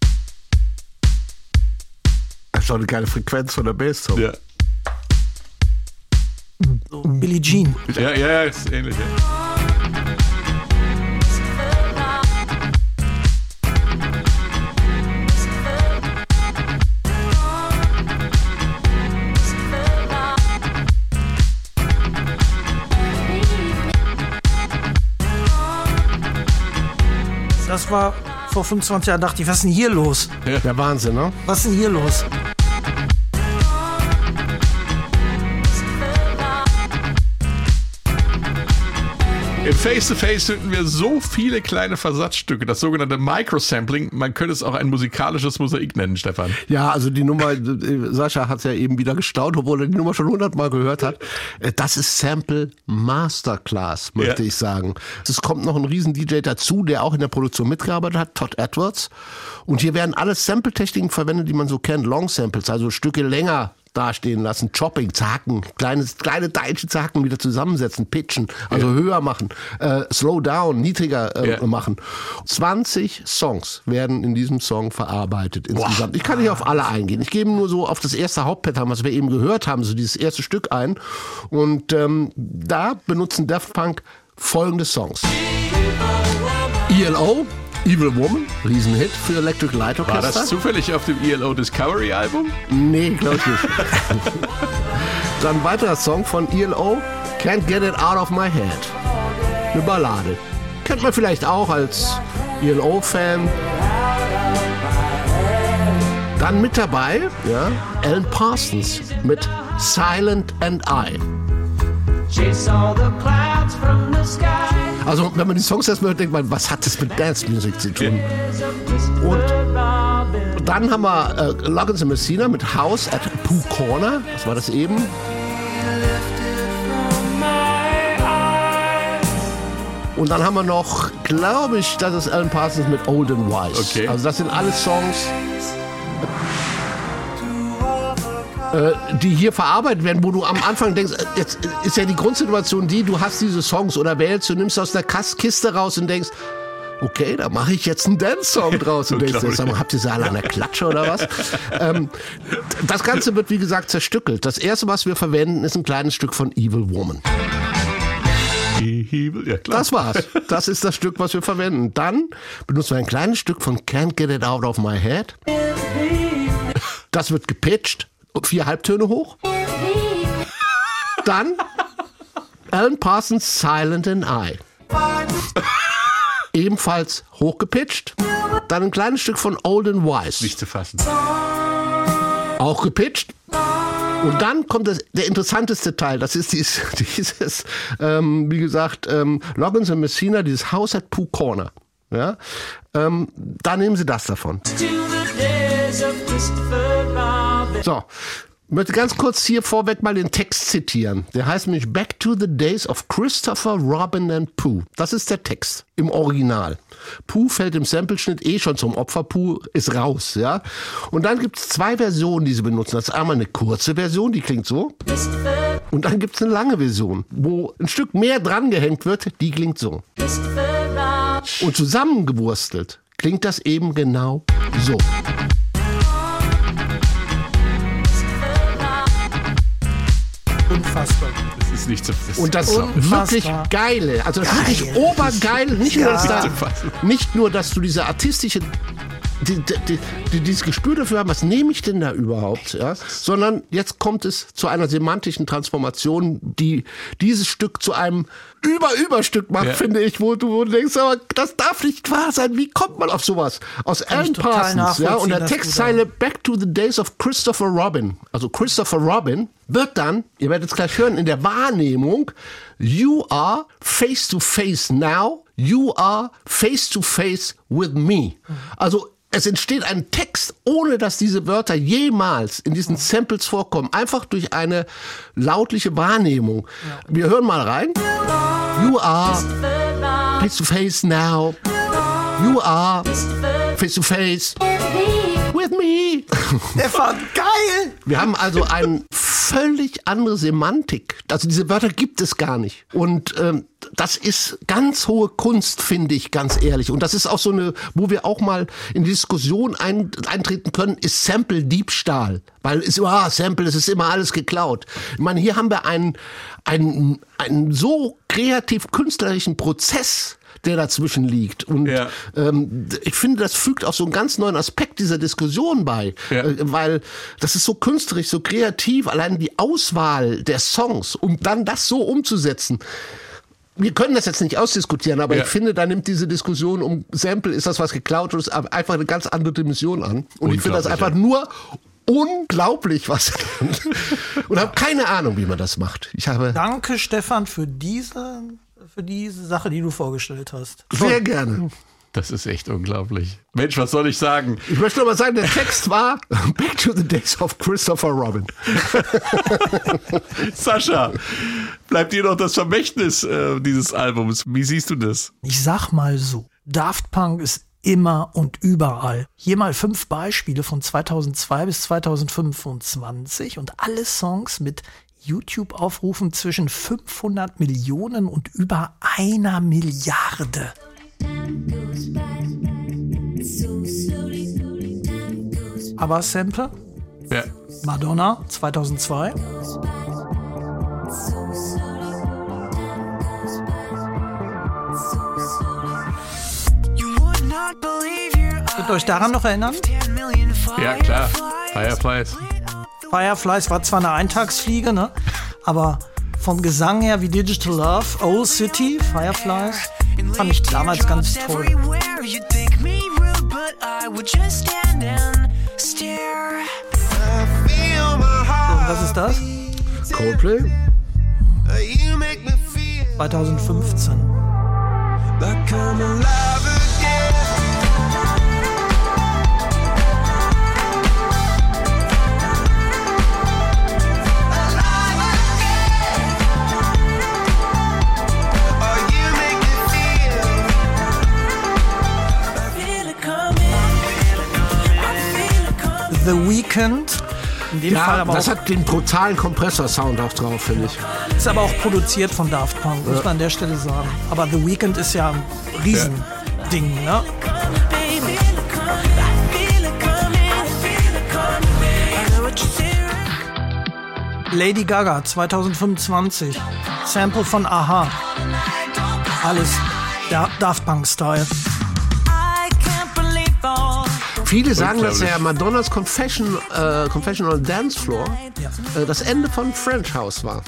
Schon eine geile Frequenz von der Bass. Ja. So, Billie Jean. Ja, ist ähnlich. Ja. Das war vor 25 Jahren, dachte ich, was ist denn hier los? Der Wahnsinn, ne? Was ist denn hier los? Im Face-to-Face finden wir so viele kleine Versatzstücke, das sogenannte Microsampling. Man könnte es auch ein musikalisches Mosaik nennen, Stefan. Ja, also die Nummer, Sascha hat es ja eben wieder gestaunt, obwohl er die Nummer schon 100-mal gehört hat. Das ist Sample Masterclass, möchte ich sagen. Es kommt noch ein Riesen-DJ dazu, der auch in der Produktion mitgearbeitet hat, Todd Edwards. Und hier werden alle Sample-Techniken verwendet, die man so kennt. Long-Samples, also Stücke länger dastehen lassen, Chopping, Zacken, kleine Teilchen Zacken wieder zusammensetzen, pitchen, also höher machen, slow down, niedriger machen. 20 Songs werden in diesem Song verarbeitet insgesamt. Ich kann nicht auf alle eingehen. Ich gebe nur so auf das erste Hauptpattern, was wir eben gehört haben, so dieses erste Stück ein. Und da benutzen Daft Punk folgende Songs. ELO, Evil Woman, Riesenhit für Electric Light Orchestra. War das zufällig auf dem ELO Discovery Album? Nee, glaube ich nicht. Dann ein weiterer Song von ELO, Can't Get It Out of My Head. Eine Ballade. Kennt man vielleicht auch als ELO-Fan. Dann mit dabei, Alan Parsons mit Silent and I. Also, wenn man die Songs erstmal hört, denkt man, was hat das mit Dance Music zu tun? Und dann haben wir Loggins and Messina mit House at Pooh Corner. Das war das eben. Und dann haben wir noch, glaube ich, das ist Alan Parsons mit Old and Wise. Okay. Also das sind alles Songs, die hier verarbeitet werden, wo du am Anfang denkst, jetzt ist ja die Grundsituation die, du hast diese Songs oder wählst, du nimmst aus der Kiste raus und denkst, okay, da mache ich jetzt einen Dance-Song draus. Und denkst, sag mal, habt ihr sie alle an der Klatsche oder was? Das Ganze wird, wie gesagt, zerstückelt. Das erste, was wir verwenden, ist ein kleines Stück von Evil Woman. Ja, klar. Das war's. Das ist das Stück, was wir verwenden. Dann benutzen wir ein kleines Stück von Can't Get It Out of My Head. Das wird gepitcht. 4 Halbtöne hoch. Dann Alan Parsons Silent and I. Ebenfalls hochgepitcht. Dann ein kleines Stück von Old and Wise. Nicht zu fassen. Auch gepitcht. Und dann kommt der interessanteste Teil. Das ist dieses wie gesagt, Loggins and Messina, dieses House at Pooh Corner. Ja? Da nehmen sie das davon. So, ich möchte ganz kurz hier vorweg mal den Text zitieren. Der heißt nämlich Back to the Days of Christopher Robin and Pooh. Das ist der Text im Original. Pooh fällt im Sampleschnitt schon zum Opfer. Pooh ist raus, ja. Und dann gibt es 2 Versionen, die sie benutzen. Das ist einmal eine kurze Version, die klingt so. Und dann gibt es eine lange Version, wo ein Stück mehr dran gehängt wird, die klingt so. Und zusammengewurstelt klingt das eben genau so. Unfassbar. Das ist nicht zu fassen. Und das Unfassbar. wirklich Geile, also das wirklich Obergeile, nicht nur, dass du diese artistische, dieses Gespür dafür haben, was nehme ich denn da überhaupt, ja? Sondern jetzt kommt es zu einer semantischen Transformation, die dieses Stück zu einem Überstück macht, finde ich, wo du denkst, aber das darf nicht wahr sein, wie kommt man auf sowas? Aus Alan Parsons, ja, und der Textzeile Back to the Days of Christopher Robin, also Christopher Robin, wird dann, ihr werdet es gleich hören, in der Wahrnehmung, you are face to face now, you are face to face with me. Also es entsteht ein Text, ohne dass diese Wörter jemals in diesen Samples vorkommen. Einfach durch eine lautliche Wahrnehmung. Wir hören mal rein. You are face to face now. You are face to face with me. Der war geil! Wir haben also eine völlig andere Semantik. Also diese Wörter gibt es gar nicht. Und das ist ganz hohe Kunst, finde ich, ganz ehrlich. Und das ist auch so eine, wo wir auch mal in die Diskussion eintreten können, ist Sample-Diebstahl. Weil Sample, es ist immer alles geklaut. Ich meine, hier haben wir einen so kreativ-künstlerischen Prozess, der dazwischen liegt. Und ich finde, das fügt auch so einen ganz neuen Aspekt dieser Diskussion bei. Weil das ist so künstlerisch, so kreativ, allein die Auswahl der Songs, um dann das so umzusetzen. Wir können das jetzt nicht ausdiskutieren, aber ich finde, da nimmt diese Diskussion um Sample, ist das was geklaut, oder ist einfach eine ganz andere Dimension an. Und ich finde das einfach nur unglaublich, was und habe keine Ahnung, wie man das macht. Danke, Stefan, für diese Sache, die du vorgestellt hast. Sehr gerne. Das ist echt unglaublich. Mensch, was soll ich sagen? Ich möchte nur mal sagen, der Text war Back to the Days of Christopher Robin. Sascha, bleibt dir noch das Vermächtnis dieses Albums. Wie siehst du das? Ich sag mal so, Daft Punk ist immer und überall. Hier mal 5 Beispiele von 2002 bis 2025 und alle Songs mit YouTube-Aufrufen zwischen 500 Millionen und über 1 Milliarde. Aber Sample? Ja. Madonna, 2002. Könnt ihr euch daran noch erinnern? Ja, klar. Fireflies. Fireflies war zwar eine Eintagsfliege, ne? Aber vom Gesang her wie Digital Love, Old City, Fireflies, fand ich damals ganz toll. So, und was ist das? Coldplay? 2015. The Weeknd. In dem Fall aber das auch, hat den brutalen Kompressor-Sound auch drauf, finde ich. ist aber auch produziert von Daft Punk, muss man an der Stelle sagen. Aber The Weeknd ist ja ein Riesending, ne? Lady Gaga 2025. Sample von Aha. Alles Daft Punk-Style. Viele sagen, dass ja Madonnas Confession on the Dance Floor das Ende von French House war.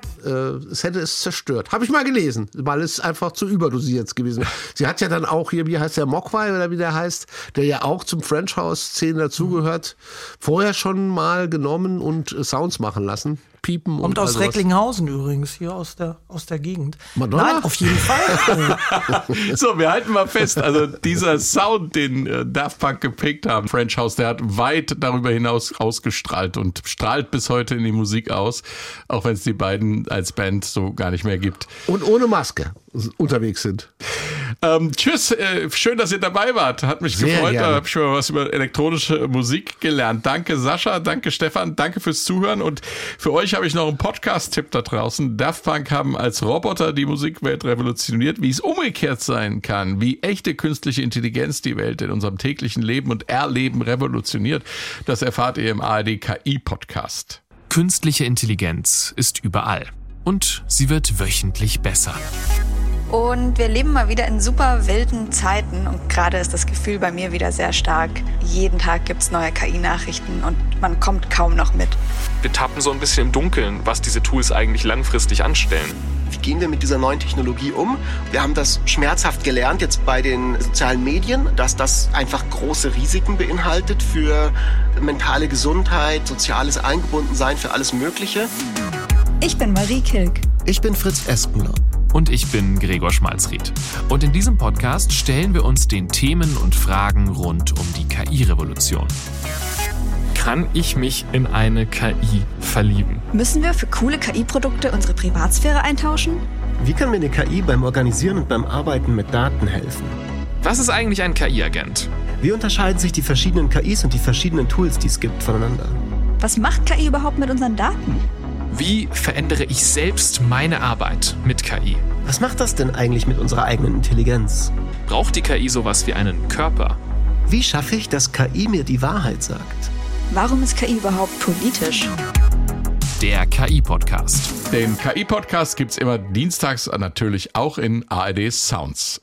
Es hätte es zerstört. Habe ich mal gelesen, weil es einfach zu überdosiert gewesen ist. Sie hat ja dann auch hier, wie heißt der, Mogwai oder wie der heißt, der ja auch zum French House-Szenen dazugehört, vorher schon mal genommen und Sounds machen lassen. Piepen Kommt aus Recklinghausen übrigens, hier aus der Gegend. Madonna? Nein, auf jeden Fall. So, wir halten mal fest, also dieser Sound, den Daft Punk geprägt haben, French House, der hat weit darüber hinaus ausgestrahlt und strahlt bis heute in die Musik aus, auch wenn es die beiden als Band so gar nicht mehr gibt. Und ohne Maske unterwegs sind. Tschüss, schön, dass ihr dabei wart. Hat mich Sehr gefreut, gerne. da habe ich mal was über elektronische Musik gelernt. Danke Sascha, danke Stefan, danke fürs Zuhören und für euch habe ich noch einen Podcast-Tipp da draußen. Daft Punk haben als Roboter die Musikwelt revolutioniert, wie es umgekehrt sein kann, wie echte künstliche Intelligenz die Welt in unserem täglichen Leben und Erleben revolutioniert. Das erfahrt ihr im ARD KI-Podcast. Künstliche Intelligenz ist überall und sie wird wöchentlich besser. Und wir leben mal wieder in super wilden Zeiten und gerade ist das Gefühl bei mir wieder sehr stark. Jeden Tag gibt's neue KI-Nachrichten und man kommt kaum noch mit. Wir tappen so ein bisschen im Dunkeln, was diese Tools eigentlich langfristig anstellen. Wie gehen wir mit dieser neuen Technologie um? Wir haben das schmerzhaft gelernt jetzt bei den sozialen Medien, dass das einfach große Risiken beinhaltet für mentale Gesundheit, soziales Eingebundensein, für alles Mögliche. Ich bin Marie Kilk. Ich bin Fritz Espenlaub. Und ich bin Gregor Schmalzried. Und in diesem Podcast stellen wir uns den Themen und Fragen rund um die KI-Revolution. Kann ich mich in eine KI verlieben? Müssen wir für coole KI-Produkte unsere Privatsphäre eintauschen? Wie kann mir eine KI beim Organisieren und beim Arbeiten mit Daten helfen? Was ist eigentlich ein KI-Agent? Wie unterscheiden sich die verschiedenen KIs und die verschiedenen Tools, die es gibt, voneinander? Was macht KI überhaupt mit unseren Daten? Wie verändere ich selbst meine Arbeit mit KI? Was macht das denn eigentlich mit unserer eigenen Intelligenz? Braucht die KI sowas wie einen Körper? Wie schaffe ich, dass KI mir die Wahrheit sagt? Warum ist KI überhaupt politisch? Der KI-Podcast. Den KI-Podcast gibt's immer dienstags, natürlich auch in ARD Sounds.